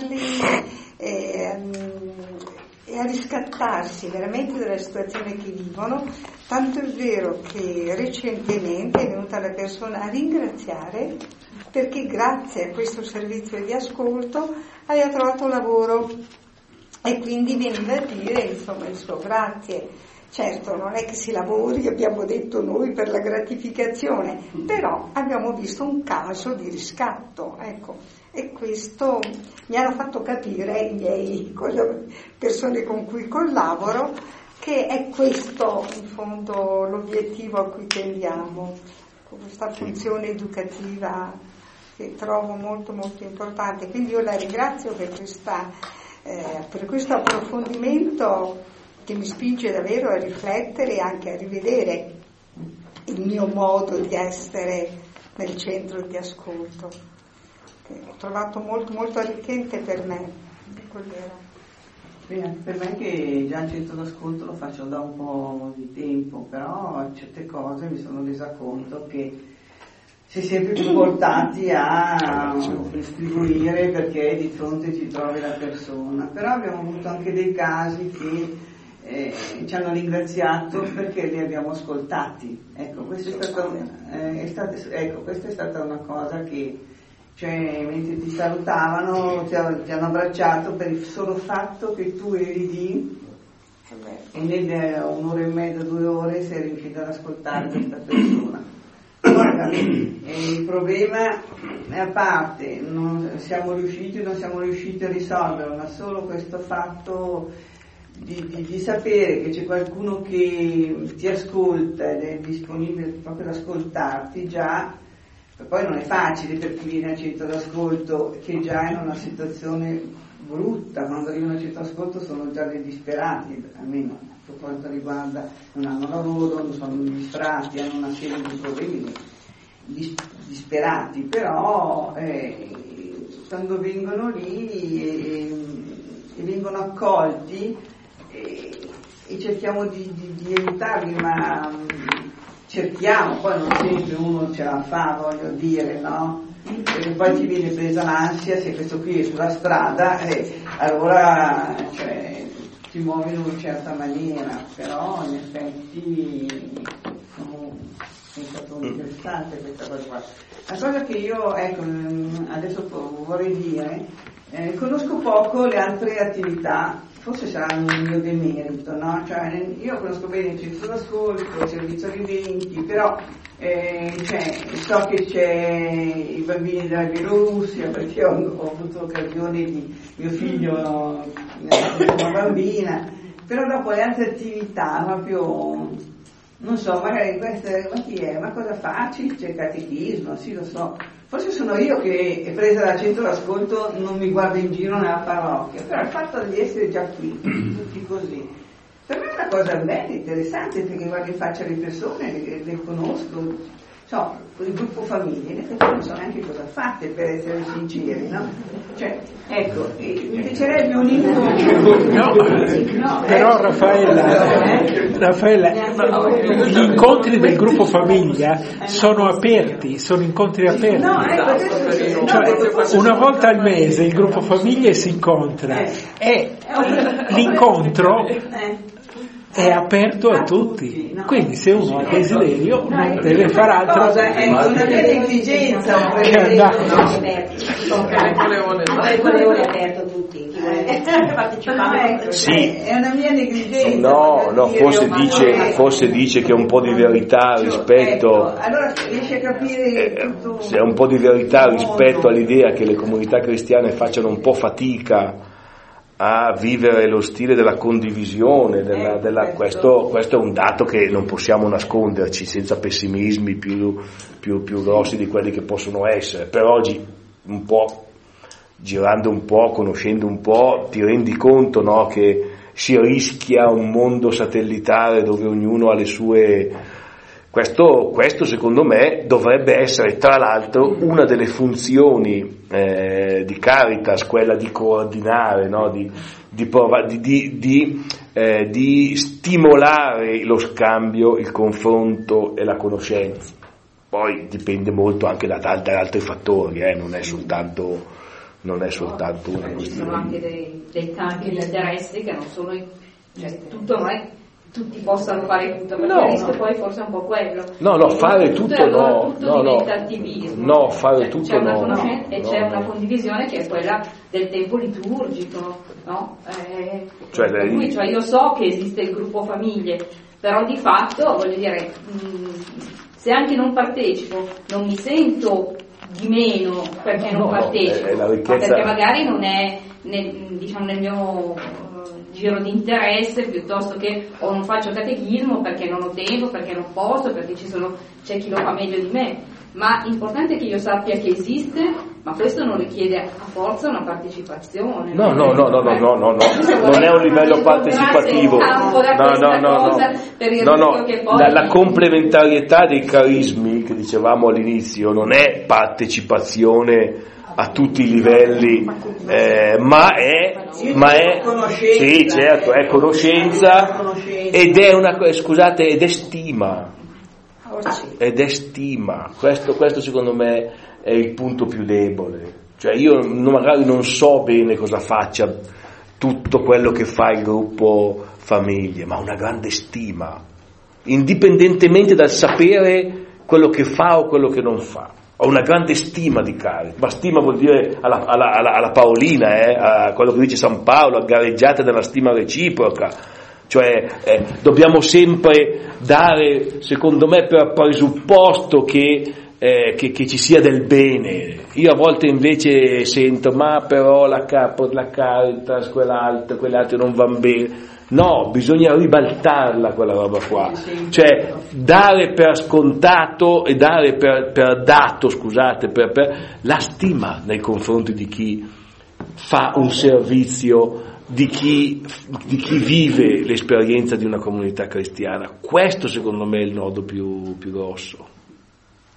e a riscattarsi veramente dalla situazione che vivono, tanto è vero che recentemente è venuta la persona a ringraziare perché grazie a questo servizio di ascolto aveva trovato lavoro e quindi veniva a dire insomma il suo grazie. Certo, non è che si lavori, abbiamo detto noi, per la gratificazione, però abbiamo visto un caso di riscatto, ecco, e questo mi hanno fatto capire i miei persone con cui collaboro che è questo in fondo l'obiettivo a cui tendiamo, con questa funzione educativa che trovo molto molto importante. Quindi io la ringrazio per questo approfondimento che mi spinge davvero a riflettere e anche a rivedere il mio modo di essere nel centro di ascolto, che ho trovato molto molto arricchente per me. Per me che già il centro d'ascolto lo faccio da un po' di tempo, però certe cose mi sono resa conto che si è sempre più portati a distribuire perché di fronte ci trovi la persona, però abbiamo avuto anche dei casi che ci hanno ringraziato perché li abbiamo ascoltati. Ecco, questa è stata una cosa che, cioè, mentre ti salutavano ti hanno abbracciato per il solo fatto che tu eri lì e nel un'ora e mezza, 2 ore sei riuscita ad ascoltare questa persona. Guarda, il problema è a parte, non siamo riusciti a risolverlo, ma solo questo fatto di sapere che c'è qualcuno che ti ascolta ed è disponibile proprio ad ascoltarti già, poi non è facile per chi viene al centro d'ascolto che già è in una situazione brutta, quando arrivano al centro d'ascolto sono già dei disperati, almeno per quanto riguarda, non hanno lavoro, non sono disperati, hanno una serie di problemi disperati, però quando vengono lì e vengono accolti e cerchiamo di aiutarli, ma cerchiamo, poi non sempre uno ce la fa, voglio dire, no? Perché poi ti viene presa l'ansia se questo qui è sulla strada, allora ti muovi in una certa maniera, però in effetti è stato interessante questa cosa qua. La cosa che io adesso vorrei dire, conosco poco le altre attività, forse sarà un mio demerito, no? Cioè, io conosco bene il centro d'ascolto, il servizio viventi, però so che c'è i bambini della Bielorussia, perché ho avuto occasione di mio figlio, una bambina, però dopo le altre attività proprio, non so, magari questa, ma chi è? Ma cosa facci? C'è il catechismo, sì, lo so. Forse sono io che, presa dal centro d'ascolto, non mi guardo in giro nella parrocchia, però il fatto di essere già qui, tutti così, per me è una cosa bella, interessante, perché guardo in faccia le persone, le conosco, il gruppo famiglia, in effetti non so neanche cosa fate, per essere sinceri, no? Cioè, ecco, mi piacerebbe un però Raffaella, gli incontri del gruppo famiglia sono aperti, sono incontri aperti. Una volta al mese il gruppo famiglia si incontra e l'incontro è aperto a tutti, quindi se uno ha desiderio non deve fare altro è una mia negligenza che andare. È aperto a tutti, chi vuole partecipare. Sì. È una mia negligenza. No, forse dice che è un po' di verità rispetto. Allora riesci a capire tutto. C'è un po' di verità rispetto all'idea che le comunità cristiane facciano un po' fatica a vivere lo stile della condivisione, questo è un dato che non possiamo nasconderci senza pessimismi più grossi di quelli che possono essere. Per oggi, un po', girando un po', conoscendo un po', ti rendi conto, no, che si rischia un mondo satellitare dove ognuno ha le sue. Questo secondo me dovrebbe essere tra l'altro una delle funzioni di Caritas, quella di coordinare, no? di stimolare lo scambio, il confronto e la conoscenza. Poi dipende molto anche da tanti altri fattori, non è soltanto una questione. Ci sono anche dei campi di interessi che non sono, tutto non è tutti possano fare tutto, perché il rischio poi forse è un po' quello. Fare tutto no. Diventa attivismo. No, fare tutto c'è una no. conoscenza e c'è una condivisione che è quella del tempo liturgico, no? Cioè io so che esiste il gruppo famiglie, però di fatto, voglio dire, se anche non partecipo, non mi sento di meno perché non partecipo, è la ricchezza. Ma perché magari non è nel mio giro di interesse, piuttosto che o non faccio catechismo perché non ho tempo, perché non posso, perché c'è chi lo fa meglio di me. Ma l'importante è che io sappia che esiste, ma questo non richiede a forza una partecipazione. No, non è un livello partecipativo. La complementarietà dei carismi che dicevamo all'inizio non è partecipazione a tutti i livelli, ma è sì, certo, è conoscenza ed è stima. Ed è stima. Questo secondo me è il punto più debole. Cioè io magari non so bene cosa faccia tutto quello che fa il gruppo famiglie, ma una grande stima, indipendentemente dal sapere quello che fa o quello che non fa. Ho una grande stima di Caritas, ma stima vuol dire alla Paolina, a quello che dice San Paolo, a gareggiate della stima reciproca. Cioè dobbiamo sempre dare, secondo me, per presupposto che ci sia del bene. Io a volte invece sento, ma però la capo della Caritas, quelle altre non vanno bene. No, bisogna ribaltarla quella roba qua, cioè dare per scontato e dare per dato, per la stima nei confronti di chi fa un servizio, di chi vive l'esperienza di una comunità cristiana. Questo secondo me è il nodo più grosso.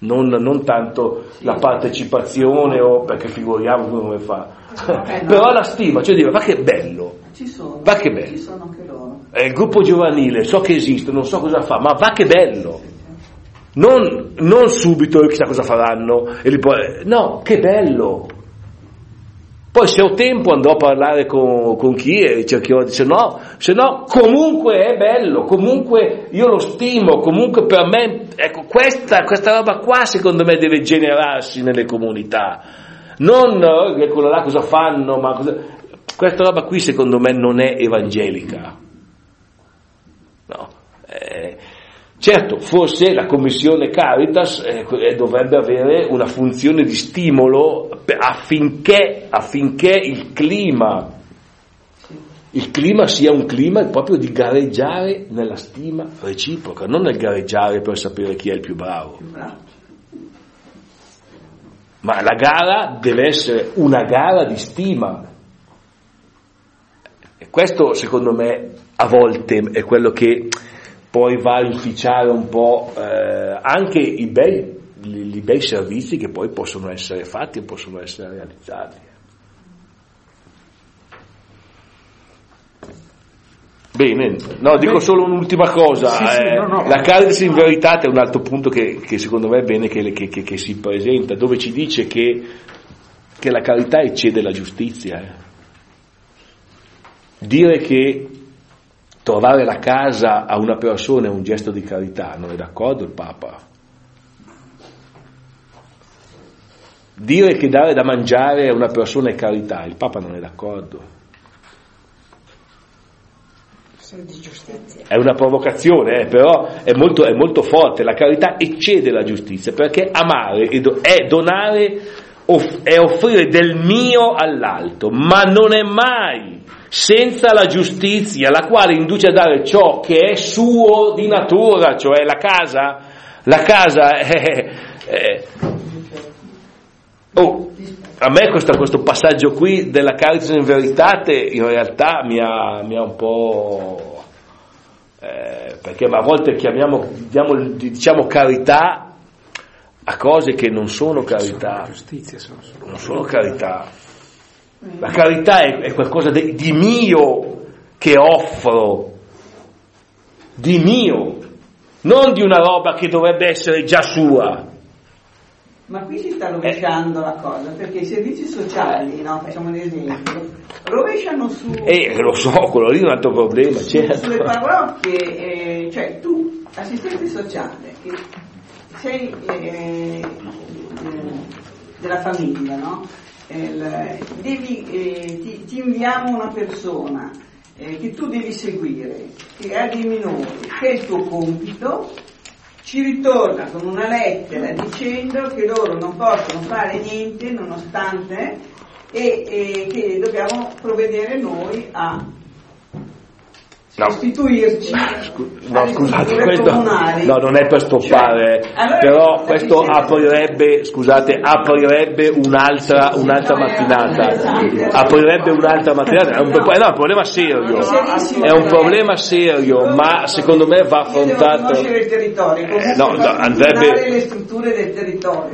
non tanto la partecipazione, o perché figuriamo come fa, però la stima, cioè dire, va che bello, va che bello, ci sono anche loro. Il gruppo giovanile, so che esiste, non so cosa fa, ma va che bello, non subito chissà cosa faranno, no, che bello. Poi se ho tempo andrò a parlare con chi e cercherò, se no comunque è bello, comunque io lo stimo, comunque per me, ecco, questa roba qua secondo me deve generarsi nelle comunità, non quello là cosa fanno, ma questa roba qui secondo me non è evangelica, no. Certo, forse la Commissione Caritas dovrebbe avere una funzione di stimolo affinché il clima sia un clima proprio di gareggiare nella stima reciproca, non nel gareggiare per sapere chi è il più bravo. Ma la gara deve essere una gara di stima. E questo secondo me a volte è quello che poi va a inficiare un po' anche i bei servizi che poi possono essere fatti e possono essere realizzati. Bene, no, dico solo un'ultima cosa. La Caritas in verità è un altro punto che secondo me è bene che si presenta, dove ci dice che la carità eccede la giustizia. Dire che trovare la casa a una persona è un gesto di carità, non è d'accordo il Papa? Dire che dare da mangiare a una persona è carità, il Papa non è d'accordo. È una provocazione, però è molto forte. La carità eccede la giustizia, perché amare è donare, è offrire del mio all'altro, ma non è mai senza la giustizia, la quale induce a dare ciò che è suo di natura, cioè la casa a me questo passaggio qui della Caritas in Veritate in realtà mi ha un po' perché a volte diciamo carità a cose che non sono carità, non sono carità. La carità è qualcosa di mio che offro, di mio, non di una roba che dovrebbe essere già sua. Ma qui si sta rovesciando la cosa, perché i servizi sociali, no, facciamo un esempio, rovesciano su... lo so, quello lì è un altro problema, certo. Sulle parrocchie, cioè tu, assistente sociale, che sei della famiglia, no? Ti inviamo una persona che tu devi seguire, che ha dei minori, che è il tuo compito, ci ritorna con una lettera dicendo che loro non possono fare niente nonostante e che dobbiamo provvedere noi a sostituirci scusate, questo non è per stoppare, cioè, allora, però questo aprirebbe un'altra mattinata, è un problema serio, ma secondo me va affrontato. Conoscere il territorio, andrebbe le strutture del territorio,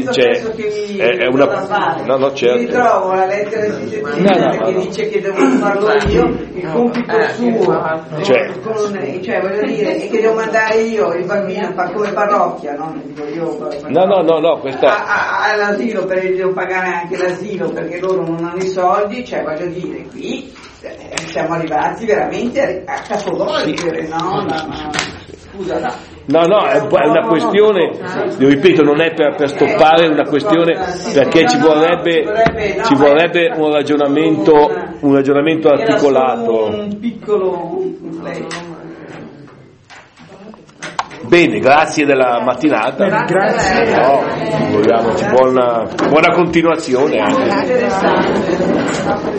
certo. Mi ritrovo la lettera di che dice che devo farlo io, il compito suo. Voglio dire, e che devo mandare io il bambino a fare come parrocchia, non dico io all'asilo, perché devo pagare anche l'asilo perché loro non hanno i soldi, voglio dire, qui siamo arrivati veramente a capovolgere, scusa, No, è una questione, ripeto, non è per stoppare, è una questione perché ci vorrebbe un ragionamento articolato. Un piccolo... Bene, grazie della mattinata. Grazie. Vogliamoci buona continuazione anche.